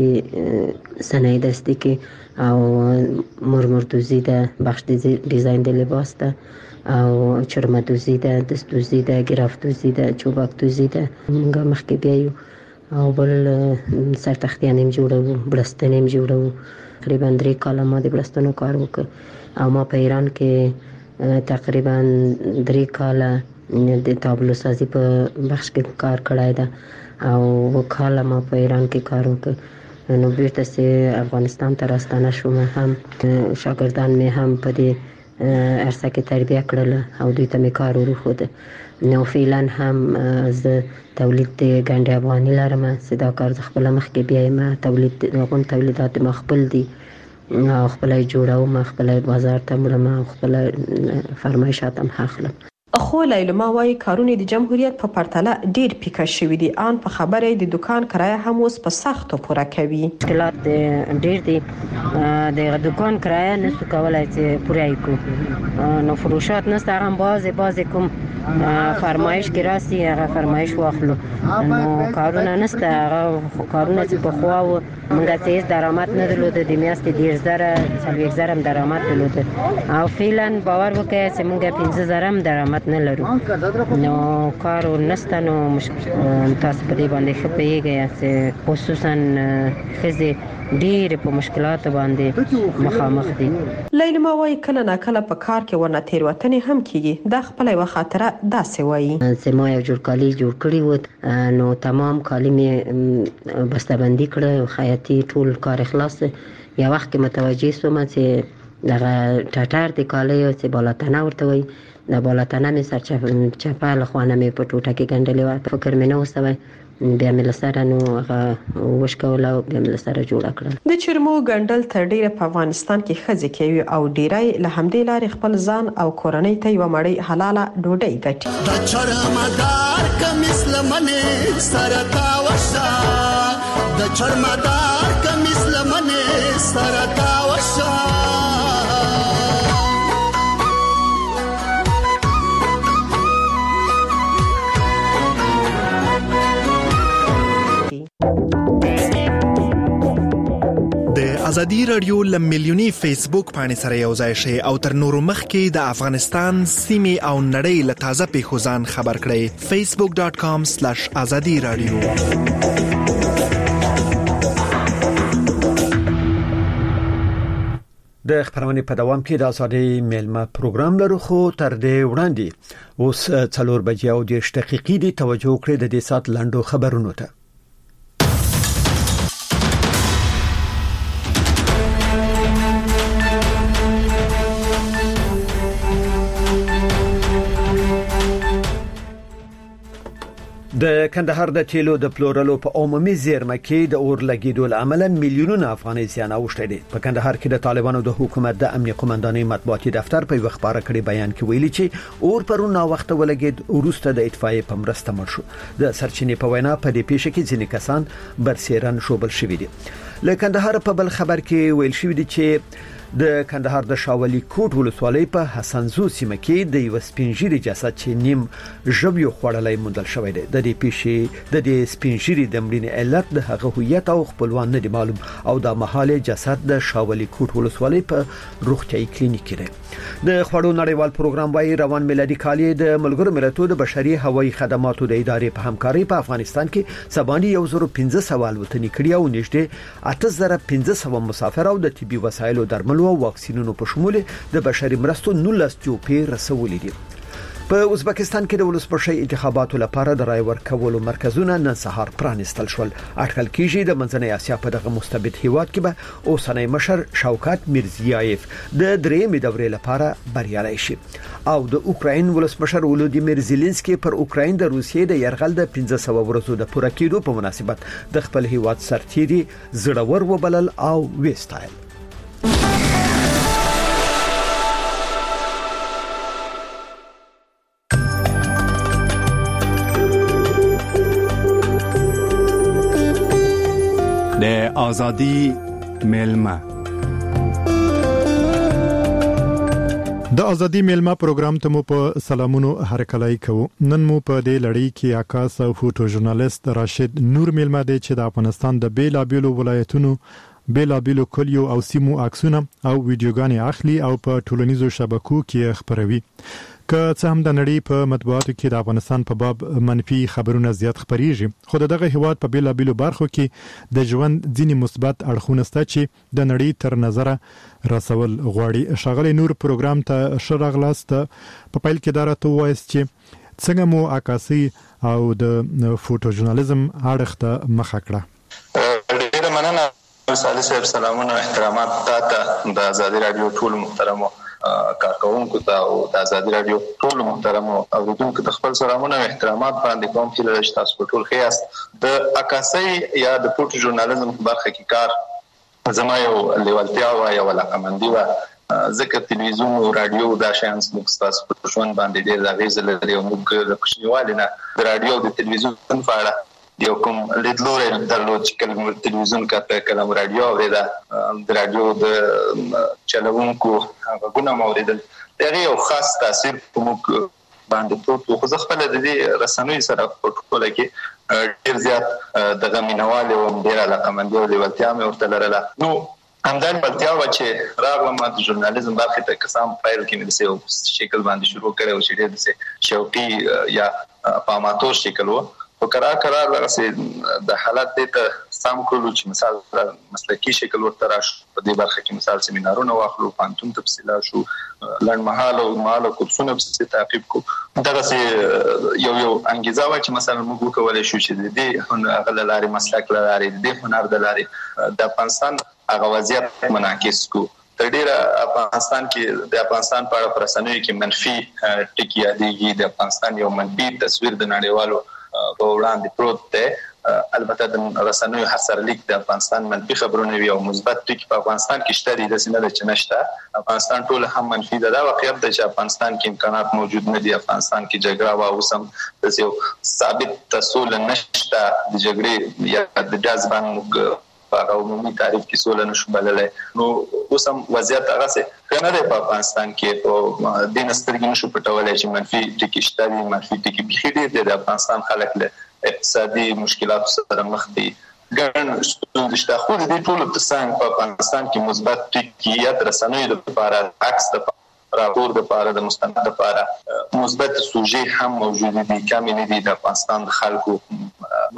خیاطي صنایع دستي کې او مرمردوزي ده، بخش ډیزاین د لباس ده او چرمدوزي ده، دستوزي ده، ګرافتوزي ده، چوبکتوزي ده. موږ مخکې بیا یو او بل سرتختیان هم جوړو، بلستان هم جوړو. تقریبا درې کاله ما د بلستانو کار وکړ او ما په ایران کې تقریبا درې کاله د تابلو سازي په بخش کې کار کړی ده او و کاله ما په ایران کې کار وکړ. نو بیرته چې افغانستان ته راستانه شوم، هم شاګردان مې هم په دې عرصه کې تربیه کړل او دوی ته مې کار ورښود. نو فعلا هم زه تولید د ګنډې افغاني لرم، چې دا کار زه خپله مخکې بیایم. تولید هغوی تولیدات ما خپل دي او خپله یې جوړوم، خپله یې بازار ته وړم او خپله فرمایشات هم اخلم.
خو لیلما وايي کارونه د جمهوریت په پرتله ډیر پیکه شوي دي. ان په خبره د دکان کرایه هم اوس په سختو پوره کوي.
مشکلات ډیر دي، د دکان کرایه نشو کولای چې پوره کړو. نو فروشات نشته، هغه بعضی بعضی کوم فرمایش کې راسي هغه فرمایش واخلو. نو کارونه نشته، هغه کارونه چې په خوا و موږ ته هیڅ درآمد نه درلود. د میاشتې ډیر زره څلوېښت زره هم درآمد درلود او فعلا باور وکړئ چې موږ پنځه زره هم درآمد نه لرو. نو کار نشته، نو تاسو په دې باندې ښه پوهیږئ چې خصوصا ښځې ډېر په مشکلات باندې مخامخ دي.
لیلما وايي کله ناکله په کار کې ورنه تېروتنې هم کیږي. دا خپله یوه خاطره داسې وايي
چې ما یو جوړ کالي جوړ کړي و، نو تمام کالي مې بسته‌بندي کړه، خیاطي ټول کار خلاص. یو وخت کې متوجه شوم چې دغه ټټر د کالیو چې بالاتنه ورته وایي، د بالاتنه مې سر چپه له خوا نه مې په ټوټه کې ګنډلې وه. فکر مې نه وسوی، بیا مې له سره نو هغه وشکوله او بیا مې له سره جوړه کړل.
د چرمو ګنډل تر ډیره په افغانستان کې ښځې کوي او ډیری له همدې لارې خپل ځان او کورنۍ ته یوه مړۍ حلاله ډوډۍ ګټي.
د چرمدار کمیس لمنې سره تاوشه، د چرمدار کمیس لمنې سره تاوشه.
ازادي رادیو لمیلیونی فیسبوک باندې سره یو ځای شي او تر نورو مخکې د افغانستان سیمې او نړۍ له تازه پیښو ځان خبر کړئ. فیسبوک ډاٹ کام سلیش ازادي رادیو.
د خبرونه په دوام کې د ازادي میلمه پروګرام لرو خو تر دې وړاندې اوس څلور بجې او د دقیقې دی توجه کړئ د دې سات لاندو خبرونو ته. د کندهار د تیلو د پلورلو په عمومي زیرمه کې د اور لګیدو لامل میلیونونه افغانۍ زیان اوښتي دي. په کندهار کې د طالبانو د حکومت د امنیه قومندانۍ مطبوعاتي دفتر په یو خبره کړي بیان کې ویلي چې اور پرون نا وخت ولګید وروسته د اطفائیې په مرسته مړ شو. د سرچینې په وینا په دې پیښه کې ځینې کسان برسیرن شوبل شوي دي. له کندهار په بل خبر کې ویل شوی دی چې د کندهار د شاولي کوټ ولسوالۍ په حسنزو سیمه کې د یو سپینجيري جسد چې نیم ژوبیو خړلای موندل شوی دی. د دې پیښې د دې سپینجيري د مړینې علت د هغه هویت او خپلوان نه دی معلوم او د محاله جسد د شاولي کوټ ولسوالۍ په روغتيایي کلینیک کې دی. د خړو نړیوال پروګرام وايي روان میلادي کال د ملګرو ملتونو د بشري هوایي خدماتو د ادارې په همکاري په افغانستان کې سباني یو زره پنځه سوال وتنی کړی او نږدې اته زره پنځه سوه مسافر او د طبي وسایلو درمل او واکسینونو په شمول د بشري مرستو نولس جوپې رسولې دي. په ازبکستان کې د ولسمشر انتخاباتو لپاره د رای ورکولو مرکزونه نن سهار پرانستل شول. اټکل کېږي د منځنۍ اسیا په دغه مستبد هیواد کې به اوسنۍ مشر شوکت میرزیایف د درېمې دورې لپاره بریالي شي او د اوکراین ولسمشر ولودیمیر زيلنسکي پر اوکراین د روسیې د يرغل د پنځه سوه ورځو د پوره کېدو په مناسبت د خپل هیواد سرتیري زړور وبلل او وستایل.
د ازادي میلمه
د ازادي میلمه پروګرام ته مو په سلامونو هرکلای کوو. نن مو په دې لړۍ کې عکاس او فوټو ژورنالیست راشد نور میلمه دی چې د افغانستان د بیلابیلو ولایتونو بیلابیلو کلیو او سیمو عکسونه او ویډیوګانې اخلي او په ټولنیزو شبکو کې خبروي. که څه هم د نړۍ په مطبوعاتو کې د افغانستان په باب منفي خبرونه زیات خبريږي خو دغه هیواد په بیلابیلو برخو کې د ژوند ځینې مثبت اړخونه شته چې د نړۍ تر نظر رسول غواړي. شغله نور پروګرام ته شرغلاست په پیل کې دراته وایست چې څنګه مو عکاسي او د فوټو ژورنالیزم اړخ ته مخه کړه.
ډیره مننه صالح صاحب. سلامونه احترامات تاسو د ازادي رادیو ټول محترمو کارکونکو ته او د ازادي رادیو ټول محترمو اوریدونکو ته خپل سلامونه او احترامات باندې کوم چې تاسو په ټول خیاست. د عکاسي یا د فوټو ژورنالیزم په برخه کې کار زما یو لیوالتیا او یو علاقمندي و ځکه تلویزیون او رادیو دا شیان موږ تاسو په ژوند باندې ډېر اغیز لري او موږ د کوچنیوالي نه د رادیو او د تلویزیون په اړه یو کوم لیدلوري درلود چې کله تلویزیون کا په کلام رادیو اوریدا د رادیو د چلوونکو غوونه موریدل دغه یو خاص تاثیر په موږ باندې پروت خو خپل د دې رسنوي سره په ټوله کې ډیر زیات دغه مینوال او ډیر علاقمندي او لیوالتیا مې ورته لرله. نو همدان بلتیا و چې راغلم د ژورنالیزم برخه ته قسم فایل کې مې د څه شکل باندې شروع کړو چې ډیر د شوقي یا پاماتور شکل و او قرار قرار لغه د حالت ته سم کولو چې مثال مسلکی شکل ورته راشو په دې برخه کې مثال سیمینارونه واخلو پانتون تفصیلا شو لړ محاله او ماله کورسونه په تعقیب کو دا یو یو انګیزه و چې مثلا موږ کولای شو چې دې هغه لاري مسلک لاري دې هنر د لاري د افغانستان هغه وضعیت منعکس کو. تر ډیره افغانستان کې د افغانستان په اړه پرسنوي کې منفي ټکی یادېږي. د افغانستان یو منفي تصویر د نړیوالو په وړاندې پروت دی. البته د رسنوي حسرلیک د افغانستان منفي خبرونه وي او مثبت ټکی په افغانستان کې شته دي د سینه د چنشته. افغانستان ټول هم منفي ده. دا واقعیت دی چې افغانستان کې امکانات موجود نه دي. افغانستان کې جګړه او اوسم د یو ثابت تسول نشته د جګړې یا د جذبان په عمومي تعریف کې سول نشو بللای. نو اوسم وضعیت هغه څه کنه ده په افغانستان کې په دین سترګې نشو پټولای چې منفي ټکی شته دي. منفي ټکی بخې دي د افغانستان خلک له اقتصادي مشکلات سره مخ دي. ګڼ ستونزې شته خو د دې ټولو ترڅنګ په افغانستان کې مثبت ټکی یا رسنوي لپاره عکس د راپور د لپاره د مستند لپاره مثبت سوژې هم موجود دي. کمی نه دي د افغانستان د خلکو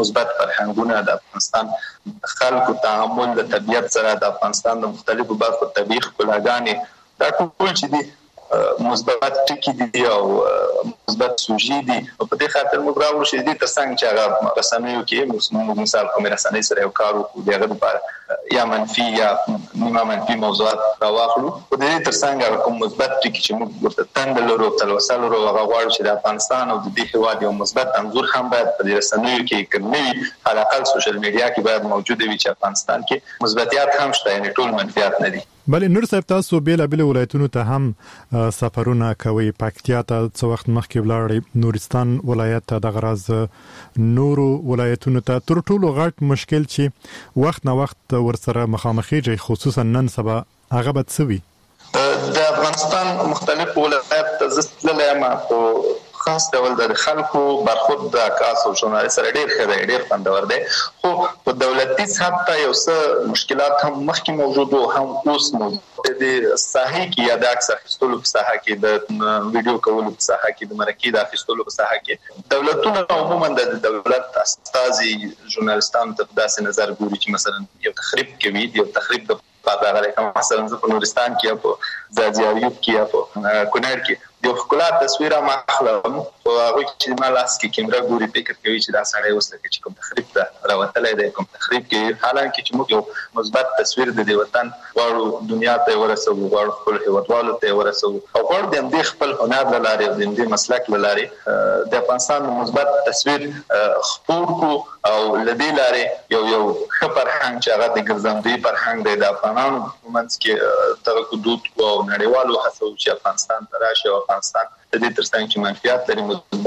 مثبت فرهنګونه د افغانستان خلکو تعامل د طبیعت سره د افغانستان د مختلفو برخو طبيعي ښکلاګانې دا ټول چې دي مثبت ټکی دي او مثبت سوژي دي په دې خاطر موږ راوړو چې دې ترڅنګ چې هغه رسنیو کې موږ مثال کوم رسنۍ سره یو کار وکړو دغه لپاره یا منفي یا نیمه منفي موضوعات راوړو په دې ترڅنګ هغه کوم مثبت ټکی چې موږ ورته تند لرو تلوسل لرو هغه غواړو چې د افغانستان او د دې هیواد یو مثبت انځور هم باید په رسنیو کې کومي حلقه سوشل میډیا کې باید موجوده وي چې افغانستان کې مثبتيات هم شته یعنی ټول منفیات نه دي.
بل نور صاحب تاسو بیل بیل ولایتونو ته هم سفرونه کوي پکتیا ته څو وخت مخکې ولاړی نورستان ولایت ته د غراز نورو ولایتونو ته تر ټولو غټ مشکل چې وخت نه وخت ورسره مخامخېږي خصوصا نن سبا هغه به څه وي
د افغانستان مختلف ولایت ته زستلله ما په خاص ډول د خلکو برخورد د عکاس او ژورنالیست سره ډېر ښه دی ډېر خوندور دی خو په دولتي سطح ته یو څه مشکلات هم مخکې موجود او هم اوس موجود دي ساحې کې یا د عکس اخیستلو په ساحه کې د ویډیو کولو په ساحه کې د مرکې د اخیستلو په ساحه کې دولتونه عموما د دولت استازي ژورنالیستانو ته داسې نظر ګوري چې مثلا یو تخریب کوي یو تخریب د پاتې غلې مثلا په نورستان کې یا په زاجیاریوب کې یا په کونړ کې د خپل تصویر ما خلم او هغه چې ما لاس کې کیمرا ګوري فکر کوي چې دا سړی اوس کې کوم تخریب ده راوتلې ده کوم تخریب کې حالانکه چې موږ یو مثبت تصویر د دې وطن غواړو دنیا ته ورسو غواړو خپل هیوادوالو ته ورسو او غواړو د دې خپل هنر لاره د دې مسلک لاره د افغانستان مثبت تصویر خپور کو او لدی لاره یو یو خبر هنګ چې هغه د ګرځندوی فرهنګ دی د افغانانو منځ کې تر حدود او نړیوالو هڅو چې افغانستان ته راشي او افغانستان د دې ترڅنګ چې منفیات لري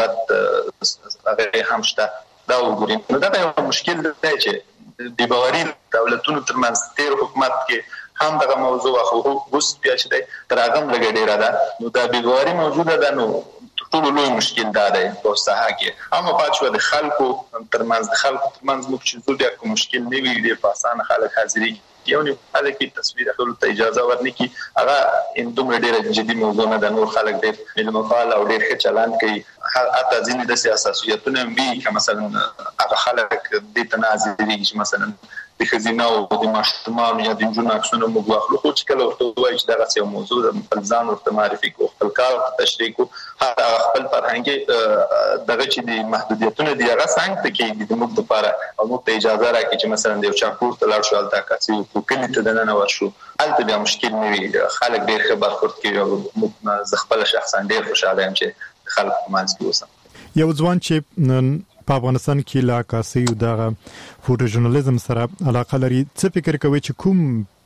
مثبت هغه هم شته دا وګورئ نو دا یو مشکل دی چې د باوري دولتونو ترمنځ تیر حکومت کې هم دغه موضوع خو اوس بیا چې دی تر هغه لږ ډیره ده نو دا د باوري موجوده ده نو ټول لوی مشکل دا دی په ساحه کې اما پاتې د خلکو ترمنځ د خلکو ترمنځ موږ چې زو بیا کوم مشکل نه وي د پاسانه خلک حاضري یو نه هغه کې تصویر اخلو ته اجازه ورنکي هغه ان دومره ډیره جدي موضوع نه د نور خلک ډیر علم فعال او ډیر ښه چلند کوي حتی ځینې د سیاستونه وی که مثلا هغه خلک د تنازلي چې مثلا د خزینه او د ماشومان یا د جنونو عکسونه موږ واخلو خو چې کله ورته وایي چې دغه یو موضوع د خپلځان ورته معرفي کو خپل کار تشریح کو هغه خپل فرهنګي دغه چې د محدودیتونه دی هغه څنګه کې د موږ لپاره او موږ ته اجازه راکړي چې مثلا د یو چاپور ته لاړ شو البته کاسي په کلی ته دننه ورشو البته بیا مشکل نه وي خلک ډیر ښه برخورد کوي او موږ زه خپل شخصا ډیر خوشاله یم چې خلک منځ کې اوسم
یو ځوان چې په افغانستان کې لا کاسي او د فوټو ژورنالیزم سره علاقه لري څه فکر کوي چې کوم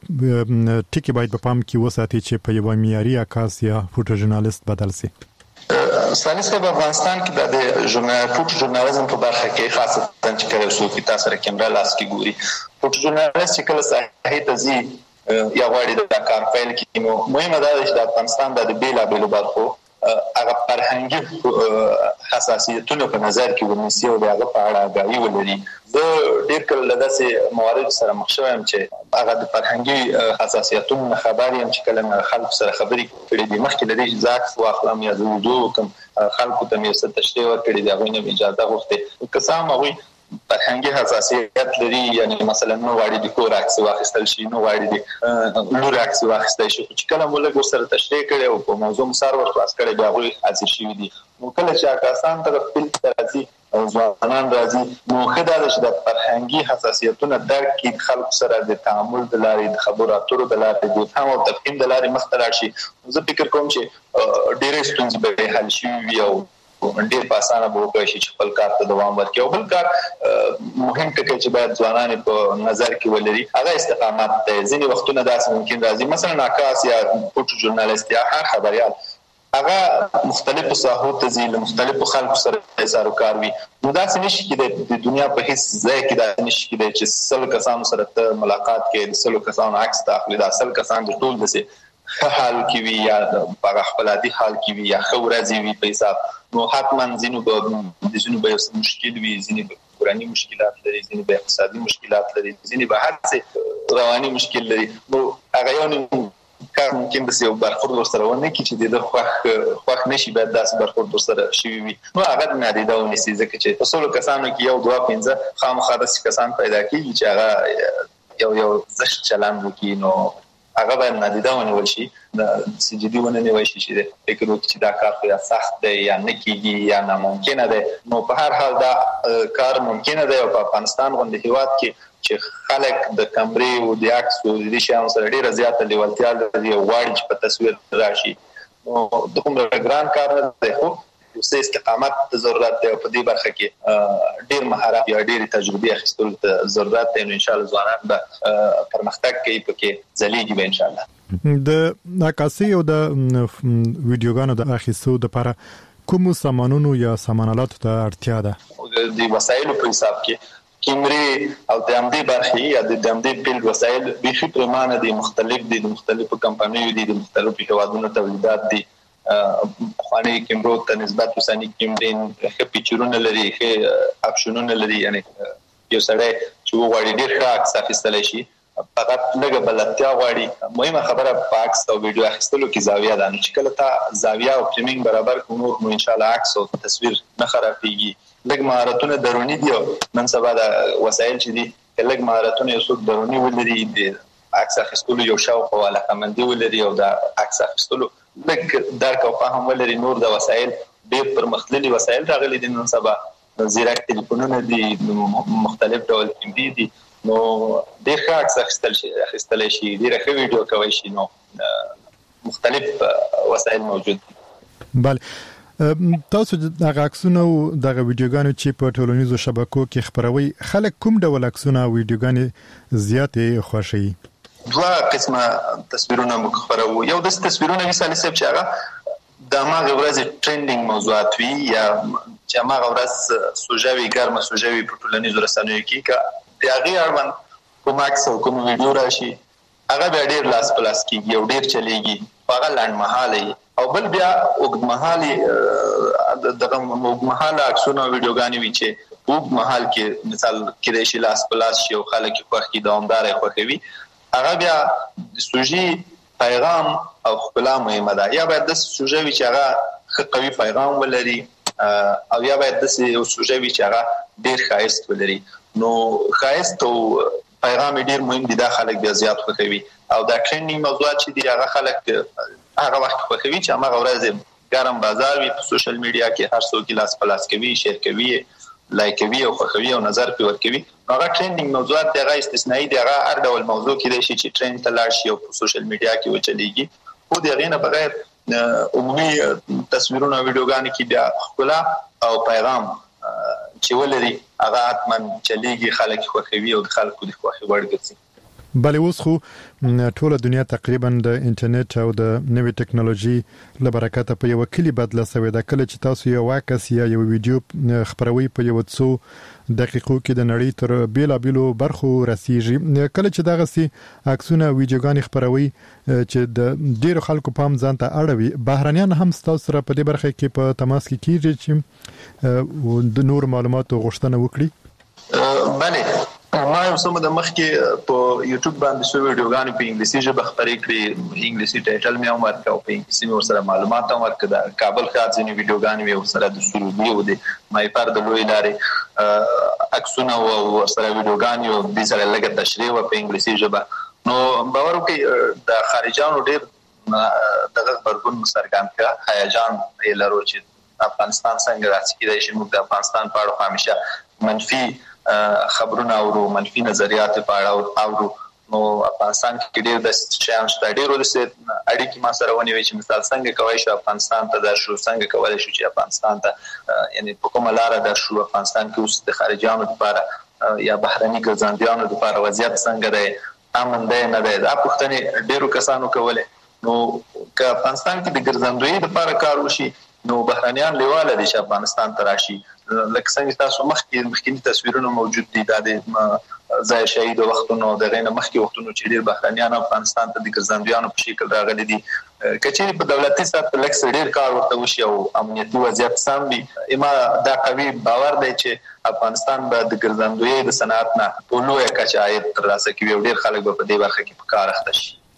ټکی باید په پام کې وساتي چې په یو معیاري عکاس یا فوټو ژورنالیست بدل شي
ثاني سبب افغانستان کې د ژورنال فوټو ژورنالیزم په برخه کې خاصه چې کله څوک تاسو سره کیمرا لاس کې ګوري فوټو ژورنالیست چې کله ساحې ته ځي یا غواړي د کار پیل کړي نو مهمه ده چې د افغانستان د بیلا بیل برخو هغه فرهنګي حساسیتونه په نظر کې ونیسي او هغه په اړه غوړي ولري زه ډېر کله داسې موارد سره مخ شوم چې هغه د فرهنګي حساسیتونو خبر یم چې کله خلک سره خبرې کړې دي مخکې د دې ځاک واخلم یا د وډو کوم خلکو ته مې ست تشریح ورکړي دی هغه نه اجازه غوښته که څه هم هغه فرهنګي حساسیت لري یعنی مثلا نو واړي د کور عکس واخیستل شي نو واړي د لور عکس واخیستل شي چې کله موږ سره تشریح کړي او په موضوع مسار ورخلاص کړي بیا غوړي حاضر شي دي نو کله چې عکاسان تر خپل راځي او ځوانان راځي نو خدای د فرهنګي حساسیتونو درک کې خلکو سره د تعامل د لارې د خبرو اترو د لارې د فهم او تفهیم د لارې مختلف شي زه فکر کوم چې ډېرې ستونزې به حل شي وي او ډېر په اسانه به وکړي چې خپل کار ته دوام ورکړي او بل کار مهم ټکی چې باید ځوانان په نظر کې ولري هغه استقامت دی ځینې وختونه داسې ممکن راځي مثلا عکاس یا فوټو ژورنالیست یا هر خبريال هغه مختلفو ساحو ته ځي له مختلفو خلکو سره سره کار وي نو داسې نشي کېدای د دنیا په هیڅ ځای کې دا نشي کېدای چې سل کسانو سره ته ملاقات کې د سلو کسانو عکس تاخلي دا سل کسان د ټول دسه حال کې وي یا په خپل عادي حال کې وي یا خو راځي وي په حساب نو حتما ځینو به د ځینو به مشکل وي ځینې به قرآني مشکلات لري ځینې به اقتصادي مشکلات لري ځینې به هر څه رواني مشکل لري نو هغه یو کار ممکن د یو برخورد سره ونه کی چې د خوښ خوښ نشي بعد داس برخورد سره شي وي نو هغه نادیده ونیسي ځکه چې اصول کسانو کې یو دوه پنځه خامخا د کسان پیدا کیږي چې هغه یو یو زش چلن وکي نو هغه باندې نادیده ونیول شي د سجدي ونه نیول شي چې فکر وکړي چې دا کار خو یا سخت دی یا نه کیږي یا ناممکن دی نو په هر حال دا کار ممکن دی او په افغانستان غونډه هیواد کې چې خلک د کمرې او د عکس او د شیانو سره ډیره زیاته لیوالتیا لري او غواړي چې په تصویر راشي نو د کوم ګران کار نه دی خو اوسه استقامت ته ضرورت دی په دې برخه کې ډیر مهارت یا ډیر تجربه اخیستل ته ضرورت دی نو ان شاء الله ځوانان به پرمختګ کوي پکې ځلیږي به ان شاء الله
د عکاسي او د ویډیوګانو د اخیستو لپاره کوم سامانونو یا سامانالات ته اړتیا ده
د وسایلو په حساب کې کیمرې او د امدې برخې یا د امدې بل وسایل به په پیمانه دي مختلف دي د مختلفو کمپنیو دي د مختلفو هوادونو تولیدات دي خواني کیمرو ته نسبت وسانی کیمرین ښه پیچرونه لري ښه اپشنونه لري یعنی یو سړی چې وغواړي ډیر ښه عکس اخیستلی شي فقط لږه بلدتیا غواړي مهمه خبره په عکس او ویډیو اخیستلو کې زاویه ده چې کله تا زاویه او فریمینګ برابر کوو نو ان شاء الله عکس او تصویر نه خرابېږي لږ مهارتونه درونی دي نن سبا د وسایل چې دي لږ مهارتونه یو څوک درونی ولري د عکس اخیستلو یو شوق او علاقمندي ولري او د عکس اخیستلو لکه درک او فهم ولري نور د وسایل ډېر پرمختللي وسایل راغلي دي نن سبا زیرک ټلیفونونه دي مختلف ډول کیمرې دي نو ډېر ښه عکس اخیستل شي اخیستلی شي ډېر ښه ویډیو کولی شي نو مختلف وسایل موجود دي
بله تاسو د عکسونو او د ویډیوګانو چې په ټولنیزو شبکو کې خبروي خلک کوم ډول عکسونه او ویډیوګانې زیاتې خوښوي
دوه قسمه تصویرونه مخبرو یو د تصویرونه مثال سب چې هغه د ماغه ورځ ټرندینګ موضوعات وي یا چې ماغه ورځ سوژوي ګرمه سوژوي په ټولنیزو رسنیو کې کا د هغه اړوند کوم عکس او کوم ویډیو راشي هغه به ډیر لاس پلاس کیږي او ډیر چلیږي هغه لاند محالي او بل بیا وګد محالي دغه وګد محاله عکسونه او ویډیوګانې وي چې وګد محال کې مثال کې د لاس پلاس شي او خلک خوښ کی دوامدار خوښوي هغه بیا د سوژي پیغام او خپل مهمه ده یا باید د سوژي چې هغه قوي پیغام ولري او یا باید د سوژي چې هغه ډیر خاص ولري نو خاص تو پیغام ډیر مهم دي د خلک بیا زیات خوښوي او دا ټرندینګ موضوعات چې دي هغه خلک هغه وخت خوښوي چې هغه ورځ ګرم بازار وي په سوشل میډیا کې هر څوک لاس پلاس کوي شیر کوي لایکوي او خوښوي او نظر په ورکوي هغه ټرندینګ موضوعات دغه استثنایی دغه هر ډول موضوع کې دی چې ټرند ته لاړ شي او په سوشل میډیا کې وچلېږي خو دغه نه بغیر عمومي تصویرونه ویډیوګانې کې بیا خپل او پیغام چې ولري هغه اتمن چلیږي خلک خوښوي او خلکو د خوښي وړ ګرځي
بلې اوس خو ټوله دنیا تقریبا د انټرنیټ او د نوې ټکنالوژي له برکته په یو کلی بدله شوې ده کله چې تاسو یو عکس یا یو ویډیو خبروي په یو څو دقیقو کې د نړۍ تر بیلابیلو برخو رسیږي کله چې دغه سي عکسونه ویډیوګان خبروي چې د ډیرو خلکو پام ځان ته اړوي بهرنیان هم تاسو سره په دې برخه کې په تماس کې کیږي چې د نور معلوماتو غوښتنه وکړي
بله ما یو سم د مخ کې په یوټیوب باندې سو ویډیوګان په انګلیسي ژبه خبرې کړې انګلیسي ټایټل مې عمر کا او په انګلیسي مې سره معلومات عمر کړه کابل ښار ځینې ویډیوګان مې سره د سروبي او د مای پر د لوی لارې عکسونه او سره ویډیوګان یو د سره لګه تشریح او په انګلیسي ژبه نو باور وکړئ د خارجانو ډېر دغه خبرګون سرګند کړه هیجان یې لرو چې افغانستان څنګه راځي کېدای شي موږ د افغانستان په اړه همیشه منفي خبرونه او منفي نظریات په اړه او نو افغانستان کې ډېر د شیان شته ډېر ورسې اړیکې ما سره ونیوي چې مثال څنګه کوي چې افغانستان ته د شو څنګه کولای شو چې افغانستان ته یعنی په کومه لار د شو افغانستان کې اوس د خارجانو لپاره یا بهرني ګرځندویانو لپاره وضعیت څنګه دی امن دی نه دی دا پوښتنې ډېرو کسانو کولې نو که افغانستان کې د ګرځندوی لپاره کار وشي نو بهرنیان لیواله دي چې افغانستان ته راشي لکه څنګه تاسو مخکې مخکینی تصویرونه موجود دي د ځای شهید وختونو د غینه مخکې وختونو چې ډیر بهرنیان افغانستان ته د ګرځندویانو په شکل راغلي دي کچېری په دولتي سطح لکس ډیر کار ورته وشي او امنیتي وضعیت سم وي اما دا قوي باور دی چې افغانستان به د ګرځندوی د صنعت نه په لویه کچه عاید ترلاسه کوي او ډیر خلک به په دې برخه کې په کار اخته شي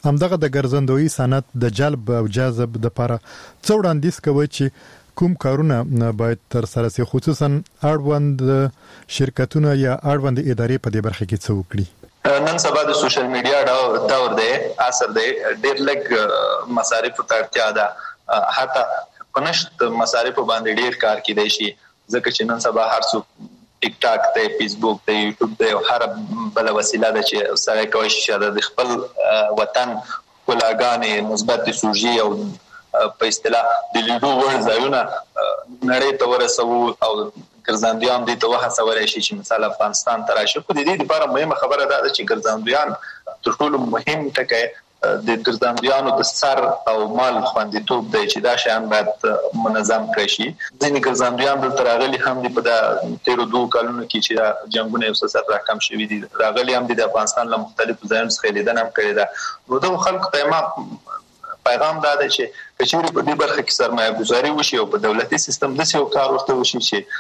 همدغه د ګرځندوی صنعت د جلب او جذب د لپاره څو وړاندیز کوي چې کوم کارونه باید تر سره شي، خصوصا اړوند شرکتونه یا اړوند ادارې په دې برخه کې څه وکړي؟
نن سبا د سوشل میډیا دور دی، اثر دی، ډېر لږ مصارف ته اړتیا ده، حتی پنشت مصارف باندې ډېر کار کیدای شي، ځکه چې نن سبا هر څوک ټیک ټاک ته، فیسبوک ته، یوټیوب ته، هر بل وسیله ده چې سره کوي چې د خپل وطن کلاګانې مثبت سوژي او په اصطلاح د لیدو وړ ځایونه نړۍ ته ورسوي او ګرځندویان دې ته وهڅولی شي چې مثال افغانستان ته راشي. خو د دې لپاره مهمه خبره دا ده چې ګرځندویان تر ټولو مهم ټکی د ګرځندویانو د سر او مال خوندیتوب دی چې دا شیان باید منظم کړي شي. ځینې ګرځندویان دلته راغلي هم دي په د تیرو دوه کلونو کې چې جنګونه یو څه سره راکم شوي دي، راغلي هم دي د افغانستان له مختلفو ځایونو څخه لیدنه هم کړې ده. نو دغو خلکو ته ما پیغام دا دی چې که چېرې په دې برخه کې سرمایه ګذاري وشي او په دولتي سیستم داسې یو کار ورته وشي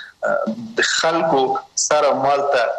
چې د خلکو سر او مال ته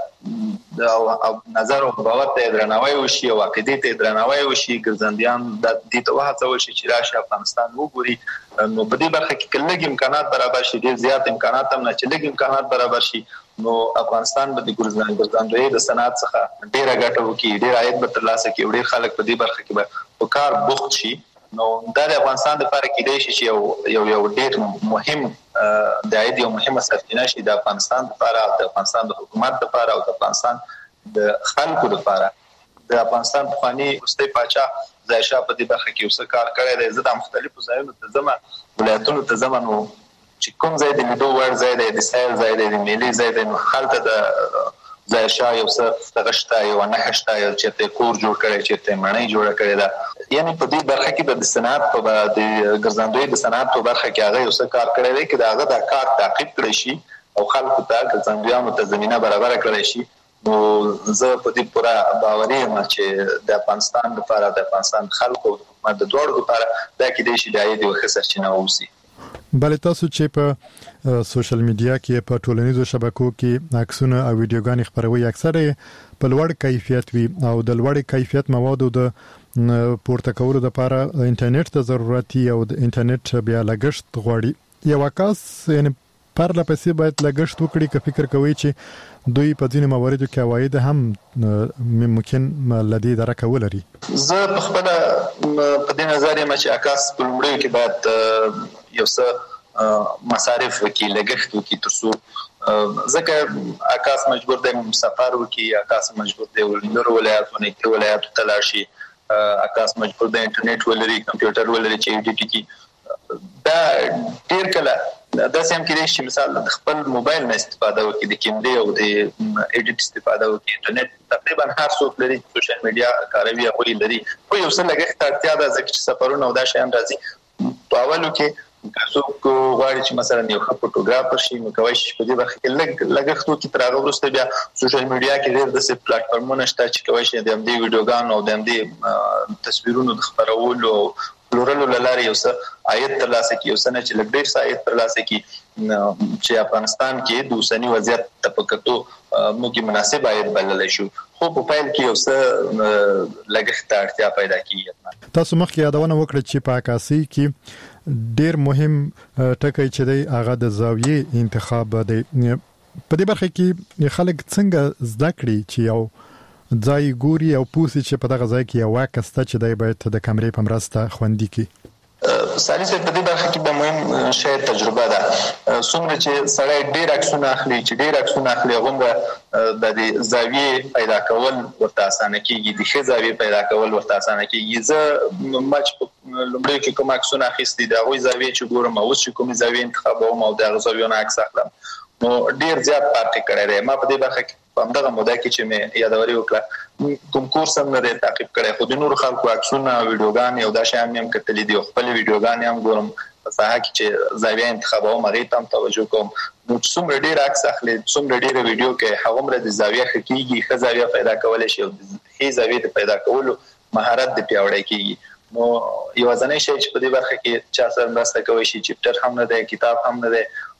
او نظر او باور ته درناوی وشي او عقیدې ته درناوی وشي، ګرځندویان د دې ته وهڅول شي چې راشي افغانستان وګوري. نو په دې برخه کې لږ امکانات برابر شي، ډېر زیات امکانات هم نه چې لږ امکانات برابر شي، نو افغانستان به د ګرځندویۍ د صنعت څخه ډېره ګټه وکړي، ډېر عاید به ترلاسه کړي، ډېر خلک په دې برخه کې به په کار بوخت شي. نو دا د افغانستان لپاره کېدای شي چې یو یو یو ډېر مهم د عاید یو مهمه سرچینه شي د افغانستان لپاره، د افغانستان د حکومت لپاره او د افغانستان د خلکو لپاره. د افغانستان پخواني وروستی پاچا ظاهرشاه په دې برخه کې یو څه کار کړی دی. زه د مختلفو ځایونو ته ځم، ولایتونو ته ځم، نو چې کوم ځای د لیدو وړ ځای دی، د سیل ځای دی، د میلې ځای دی، نو هلته د ظاهرشاه یو څه دغه شته، یو نښه شته، یو چېرته کور جوړ کړی، چېرته ماڼۍ جوړه کړې ده. یعنې په دې برخه کې د صنعت په د ګرځندویۍ د صنعت په برخه کې هغه یو څه کار کړی دی چې د هغه دا کار تعقیب کړی شي او خلکو ته، ګرځندویانو ته زمینه برابره کړی شي. نو زه په دې پوره باوري یم چې د افغانستان لپاره، د افغانستان خلکو او د حکومت د دواړو لپاره دا کېدای شي د عاید یوه ښه سرچینه واوسي.
بلې تاسو چې په سوشل میډیا کې په ټولنیزو شبکو کې عکسونه او ویډیوګانې خپروي، اکثره په لوړ کیفیت وي او د لوړ کیفیت موادو د پورته کولو لپاره انټرنیټ ته ضرورت او د انټرنیټ بیا لګښت غواړي. یو کس یعنی پرله پسې باید لګښت وکړي که فکر کوي چې دوی په ځینې مواردو کې عواید هم ممکن لدی درکه ولري.
زه په خپل په دې نظر یم چې عکاس په لومړیو کې باید یو څه مصارف وکړي، لګښت وکړي، ترڅو ځکه عکاس مجبور دی سفر وکړي، عکاس مجبور دی لرو ولایاتو نږدې ولایاتو ته لاړ شي، عکاس مجبور دی انټرنیټ ولري، کمپیوټر ولري چې ایډیټ کړي. دا ډېر کله داسې هم کېدای شي چې مثال د خپل موبایل نه استفاده وکړي، د کیمرې او د ایډیټ استفاده وکړي. انټرنیټ تقریبا هر څوک لري، سوشل میډیا کاروي، هغوی لري، خو یو څه لګښت اړتیا ده ځکه چې سفرونه او دا شیان راځي. په اولو کې که څوک غواړي چې مثلا یو ښه فوټوګرافر شي، نو کولی شي په دې برخه کې لږ لګښت وکړي. تر هغه وروسته بیا سوشل میډیا کې ډېر داسې پلاټفارمونه شته چې کولی شي د همدې ویډیوګانو او د همدې تصویرونو د خپرولو او پلورلو له لارې یو څه عاید ترلاسه کړي، یو څه نه چې لږ ډېر څه عاید ترلاسه کړي چې افغانستان کې د اوسني وضعیت ته په کتو موږ مناسب عاید بللی شو. خو په پیل کې یو څه لګښت ته اړتیا پیدا کېږي.
تاسو مخکې یادونه وکړه چې په عکاسي کې ډېر مهم ټکی چې دی هغه د زاویې انتخاب دی. په دې برخه کې خلک څنګه زده کړي چې یو ځای ګوري او پوسي چې په دغه ځای کې یو عکس ته چې دی باید د کیمرې په مرسته خوندي کړي؟
سالي صاحب په دې برخه کې به مهم شی تجربه ده. څومره چې سړی ډېر عکسونه اخلي، چې ډېر عکسونه اخلي، هغومره د زاویې پیدا کول ورته اسانه کېږي، د ښې زاویې پیدا کول ورته اسانه کېږي. زه ما چې په لومړیو کې کوم عکسونه اخیستي، د هغوی زاویې چې ګورم، اوس چې کومې زاویې انتخابوم او د هغه زاویو نه عکس اخلم، نو ډېر زیات فرق کړی دی. ما په دې برخه کې په همدغه موده کې چې مې یادوري وکړه کوم کورس هم نه دی تعقیب کړی، خو د نورو خلکو عکسونه، ویډیوګانې او دا شیان مې هم کتلي دي او خپلې ویډیوګانې هم ګورم. په ساحه کې چې زاویه انتخابوم هغې ته هم توجه کوم. نو چې څومره ډېر عکس اخلي، څومره ډېره ویډیو کوي، هغومره د زاویه ښه کېږي، ښه زاویه پیدا کولی شي او د ښې زاویې د پیدا کولو مهارت د پیاوړی کېږي. نو یوازینی شی چې په دې برخه کې چا سره مرسته کولی شي چپټر هم نه دی، کتاب هم نه دی،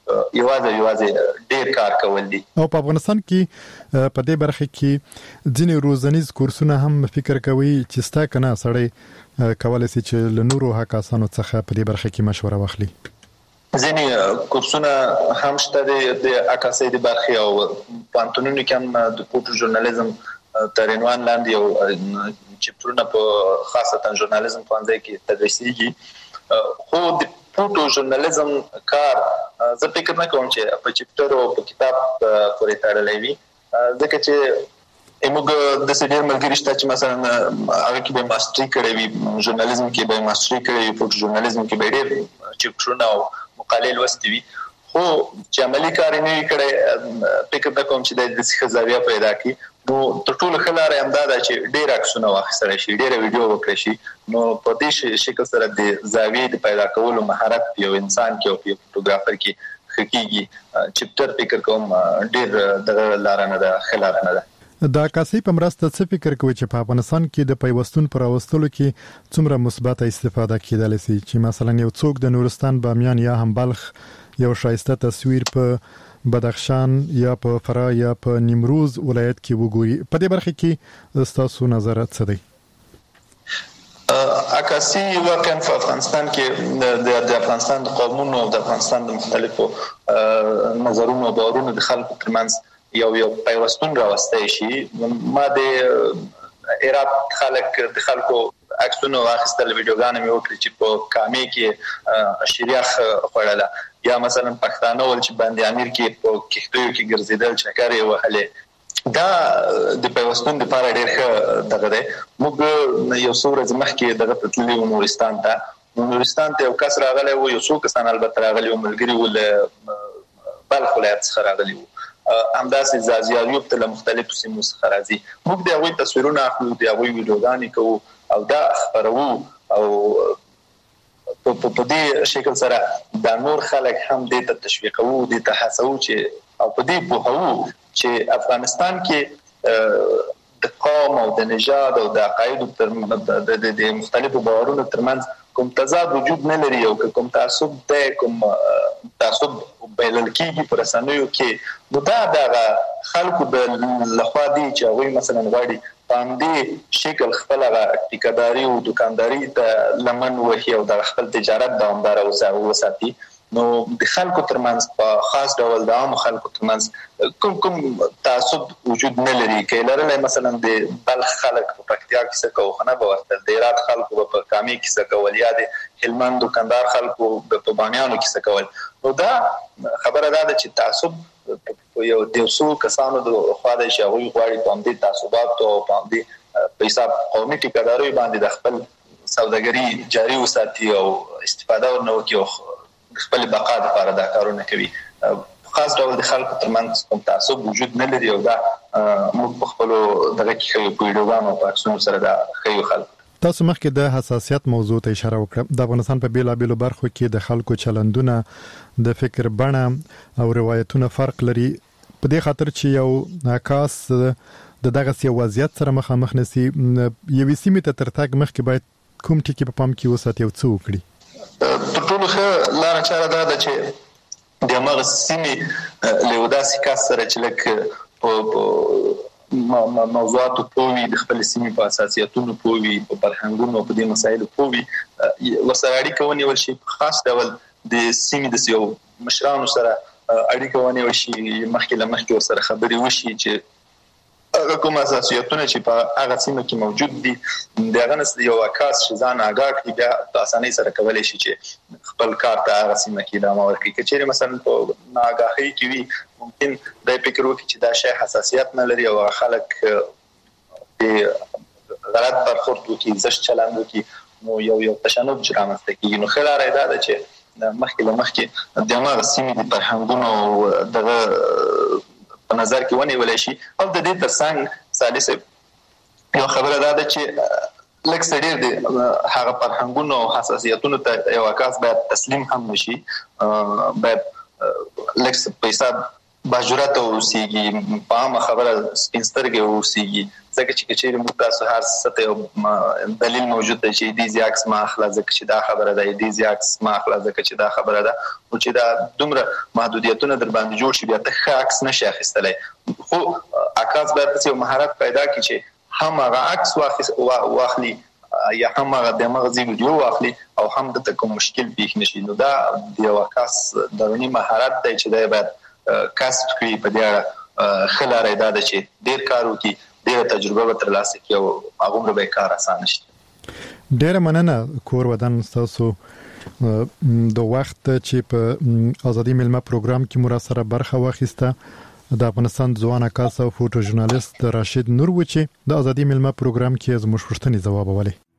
یوازې یوازې ډیر کار کول دي.
او په افغانستان کې په دې برخه کې ځینې روزنیز کورسونه هم فکر کوي چې ستا کنه سړی کولای شي چې له نورو هکاسانو څخه په دې برخه کې مشوره واخلي.
ځینې کورسونه هم شته د عکاسۍ د برخې او پانتونونو کې هم د فوټو ژورنالیزم تر عنوان لاندې یو چپټرونه په خاصتا ژورنالیزم پوهنځي کې تدریسېږي. خو د فوټو ژورنالیزم کار زه فکر نه کوم چې په چپټر او په کتاب پورې تړلی وي، ځکه چې موږ د سړي ملګری شته چې مثلا هغه کې به ماستري کړی وي، ژورنالیزم کې به ماستري کړی وي، فوټو ژورنالیزم کې به ډېر چپټرونه او مقالې لوستې وي، خو چې عملي کار نه وي کړی فکر نه کوم چې د دې څخه زاویه پیدا کړي. نو تر ټولو ښه لاره همدا ده چې ډېر عکسونه واخیستلی شي، ډېره ویډیو وکړی شي. نو په دې شکل سره د زاویې د پیدا کولو مهارت په یو انسان کې او په یو فوټوګرافر کې ښه کېږي. چپټر فکر کوم ډېر دغه لاره نه ده، ښه لاره نه ده.
د عکاسۍ په مرسته څه فکر کوي چې په افغانستان کې د پیوستون پر راوستلو کې څومره مثبته استفاده کېدلی شي، چې مثلا یو څوک د نورستان، بامیان یا هم بلخ یو شایسته تصویر په بدخشان یا په فراه یا په نیمروز ولایت کې وګوري؟ په دې برخه کې ستاسو نظر څه دی؟
عکاسي واقعا په افغانستان کې د افغانستان د قومونو او د افغانستان د مختلفو نظرونو او باورونو د خلکو ترمنځ یو یو پیوستون راوستای شي. ما د ایرات خلک د خلکو عکسونه واخیستل، ویډیوګانې مې وکړې چې په کامې کې شریخ خوړله، یا مثلا پښتانه ول چې باندې امیر کې په کښتیو کې ګرځیدل، چکرې وهلې. دا د پیوستون لپاره ډېر ښه دغه دی. موږ یو څو ورځې مخکې دغه ته تللي وو نورستان ته. نورستان ته یو کس راغلی و، یو څو کسان البته راغلي وو، ملګري وو له بلخ ولایت څخه راغلي وو. همداسې زازي ایوب ته له مختلفو سیمو څخه راځي. موږ د هغوی تصویرونه اخلو، د هغوی ویډیوګانې کوو او دا خپروو، او په دې شکل سره دا نور خلک هم دې ته تشویقوو، دې ته هڅوو چې او په دې پوهوو چې افغانستان کې د قوم او د نژاد او د عقایدو د مختلفو باورونو ترمنځ کوم تضاد وجود نه لري، او کوم تعصب دی، کوم تعصب بلل کېږي په رسنیو کې. نو دا دغه خلکو د لخوا دي چې هغوی مثلا غواړي په همدې شکل خپل هغه ټیکهداري او دوکانداري ته لمن وهي او د خپل تجارت دوامداره وساتي. نو د خلکو ترمنځ په خاص ډول د عام خلکو ترمنځ کوم کوم تعصب وجود نه لري. که لرلی مثلا د بلخ خلک په پکتیا کې څه کوو نه به ورتل، د هرات خلکو په کامې کې څه کول، یا د هلمند و کندهار خلکو په بامیانو کې څه کول. نو دا خبره دا ده چې تعصب یو د څو کسانو د خوا دی چې هغوی غواړي په همدې تعصباتو او په همدې په حساب قومي ټیکهداریو باندې د خپل سوداګري جاري وساتي او استفاده ورنه وکړي او خپل بقا لپاره دا کارونه کوي. خاص ډول د خلکو ترمنځ کوم تعصب وجود نه لري، او دا موږ په خپلو دغه کې ښیو، په ویډیوګانو او په عکسونو سره دا ښیو خلکو.
تاسو مخکې د حساسیت موضوع ته اشاره وکړه. د افغانستان په بیلابېلو برخو کې د خلکو چلندونه، د فکر بڼه او روایتونه فرق لري. په دې خاطر چې یو عکاس د دغه سي وضعیت سره مخامخ نشي، یوې سیمې ته تر تګ مخکې باید کوم ټکي په پام کې وساتي او څه وکړي؟
تر ټولو ښه لاره چاره دا ده چې د هماغه سیمې له یو داسې کس سره چې لږ په موضوعاتو پوه وي، د خپلې سیمې په اساسیتونو پوه وي، په فرهنګونو او په دې مسایلو پوه وي، ورسره اړیکه ونیول شي. په خاص ډول د سیمې د یو مشرانو سره اړیکه ونیول شي، مخکې له مخکې ورسره خبرې وشي چې هغه کوم اساسیتونه چې په هغه سیمه کې موجود دي د هغه نه یو عکاس چې ځان آګاه کړي، بیا په اسانۍ سره کولی شي چې خپل کار ته هغه سیمه کې ادامه ورکړي. که چېرې مثلا په ناآګاهۍ کې وي، ممکن دا فکر وکړي چې دا شی حساسیت نه لري او خلک د غلط برخورد وکړي، زشت چلند وکړي، نو یو یو تشنج رامنځته کېږي. نو ښه لاره یې دا ده چې مخکې له مخکې د هماغه سیمې د فرهنګونو دغه په نظر کې ونیولی شي. او د دې ترڅنګ ثالث یو خبره دا ده چې لږ څه ډېر د هغه فرهنګونو او حساسیتونو ته یو عکاس باید تسلیم هم نشي، باید لږ څه په حساب باجرات اوسېږي په عامه خبره سپینسترګې اوسېږي ځکه چې چې موږ تاسو هر څه دلیل موجود دی چې دې زیاکس ما اخلا ځکه چې دا خبره ده دې زیاکس ما اخلا ځکه چې دا خبره ده او چې دا دومره محدودیتونه در باندې جوړ شي بیا ته ښه عکس نشي اخیستلی خو عکاس باید یو مهارت پیدا کړي چې هم هغه عکس واخلي یا هم هغه د مغزي ویډیو واخلي او هم د کوم مشکل پیښ نشي. نو دا د یو عکاس درونی مهارت دی چې دا باید کسب کړي په دې اړه خلاره ده چې ډیر کار وکړي ډیر تجربه به ترلاسه کړي او هغه به کار آسان شي.
ډیر مننه کور ودان تاسو د وخت چې په ازادي ملما پروګرام کې مو سره برخه واخیسته. د افغانستان ځوان عکاس او فوټو ژورنالیست راشد نور و چې د ازادي ملما پروګرام کې زموږ پوښتنې ځواب ولې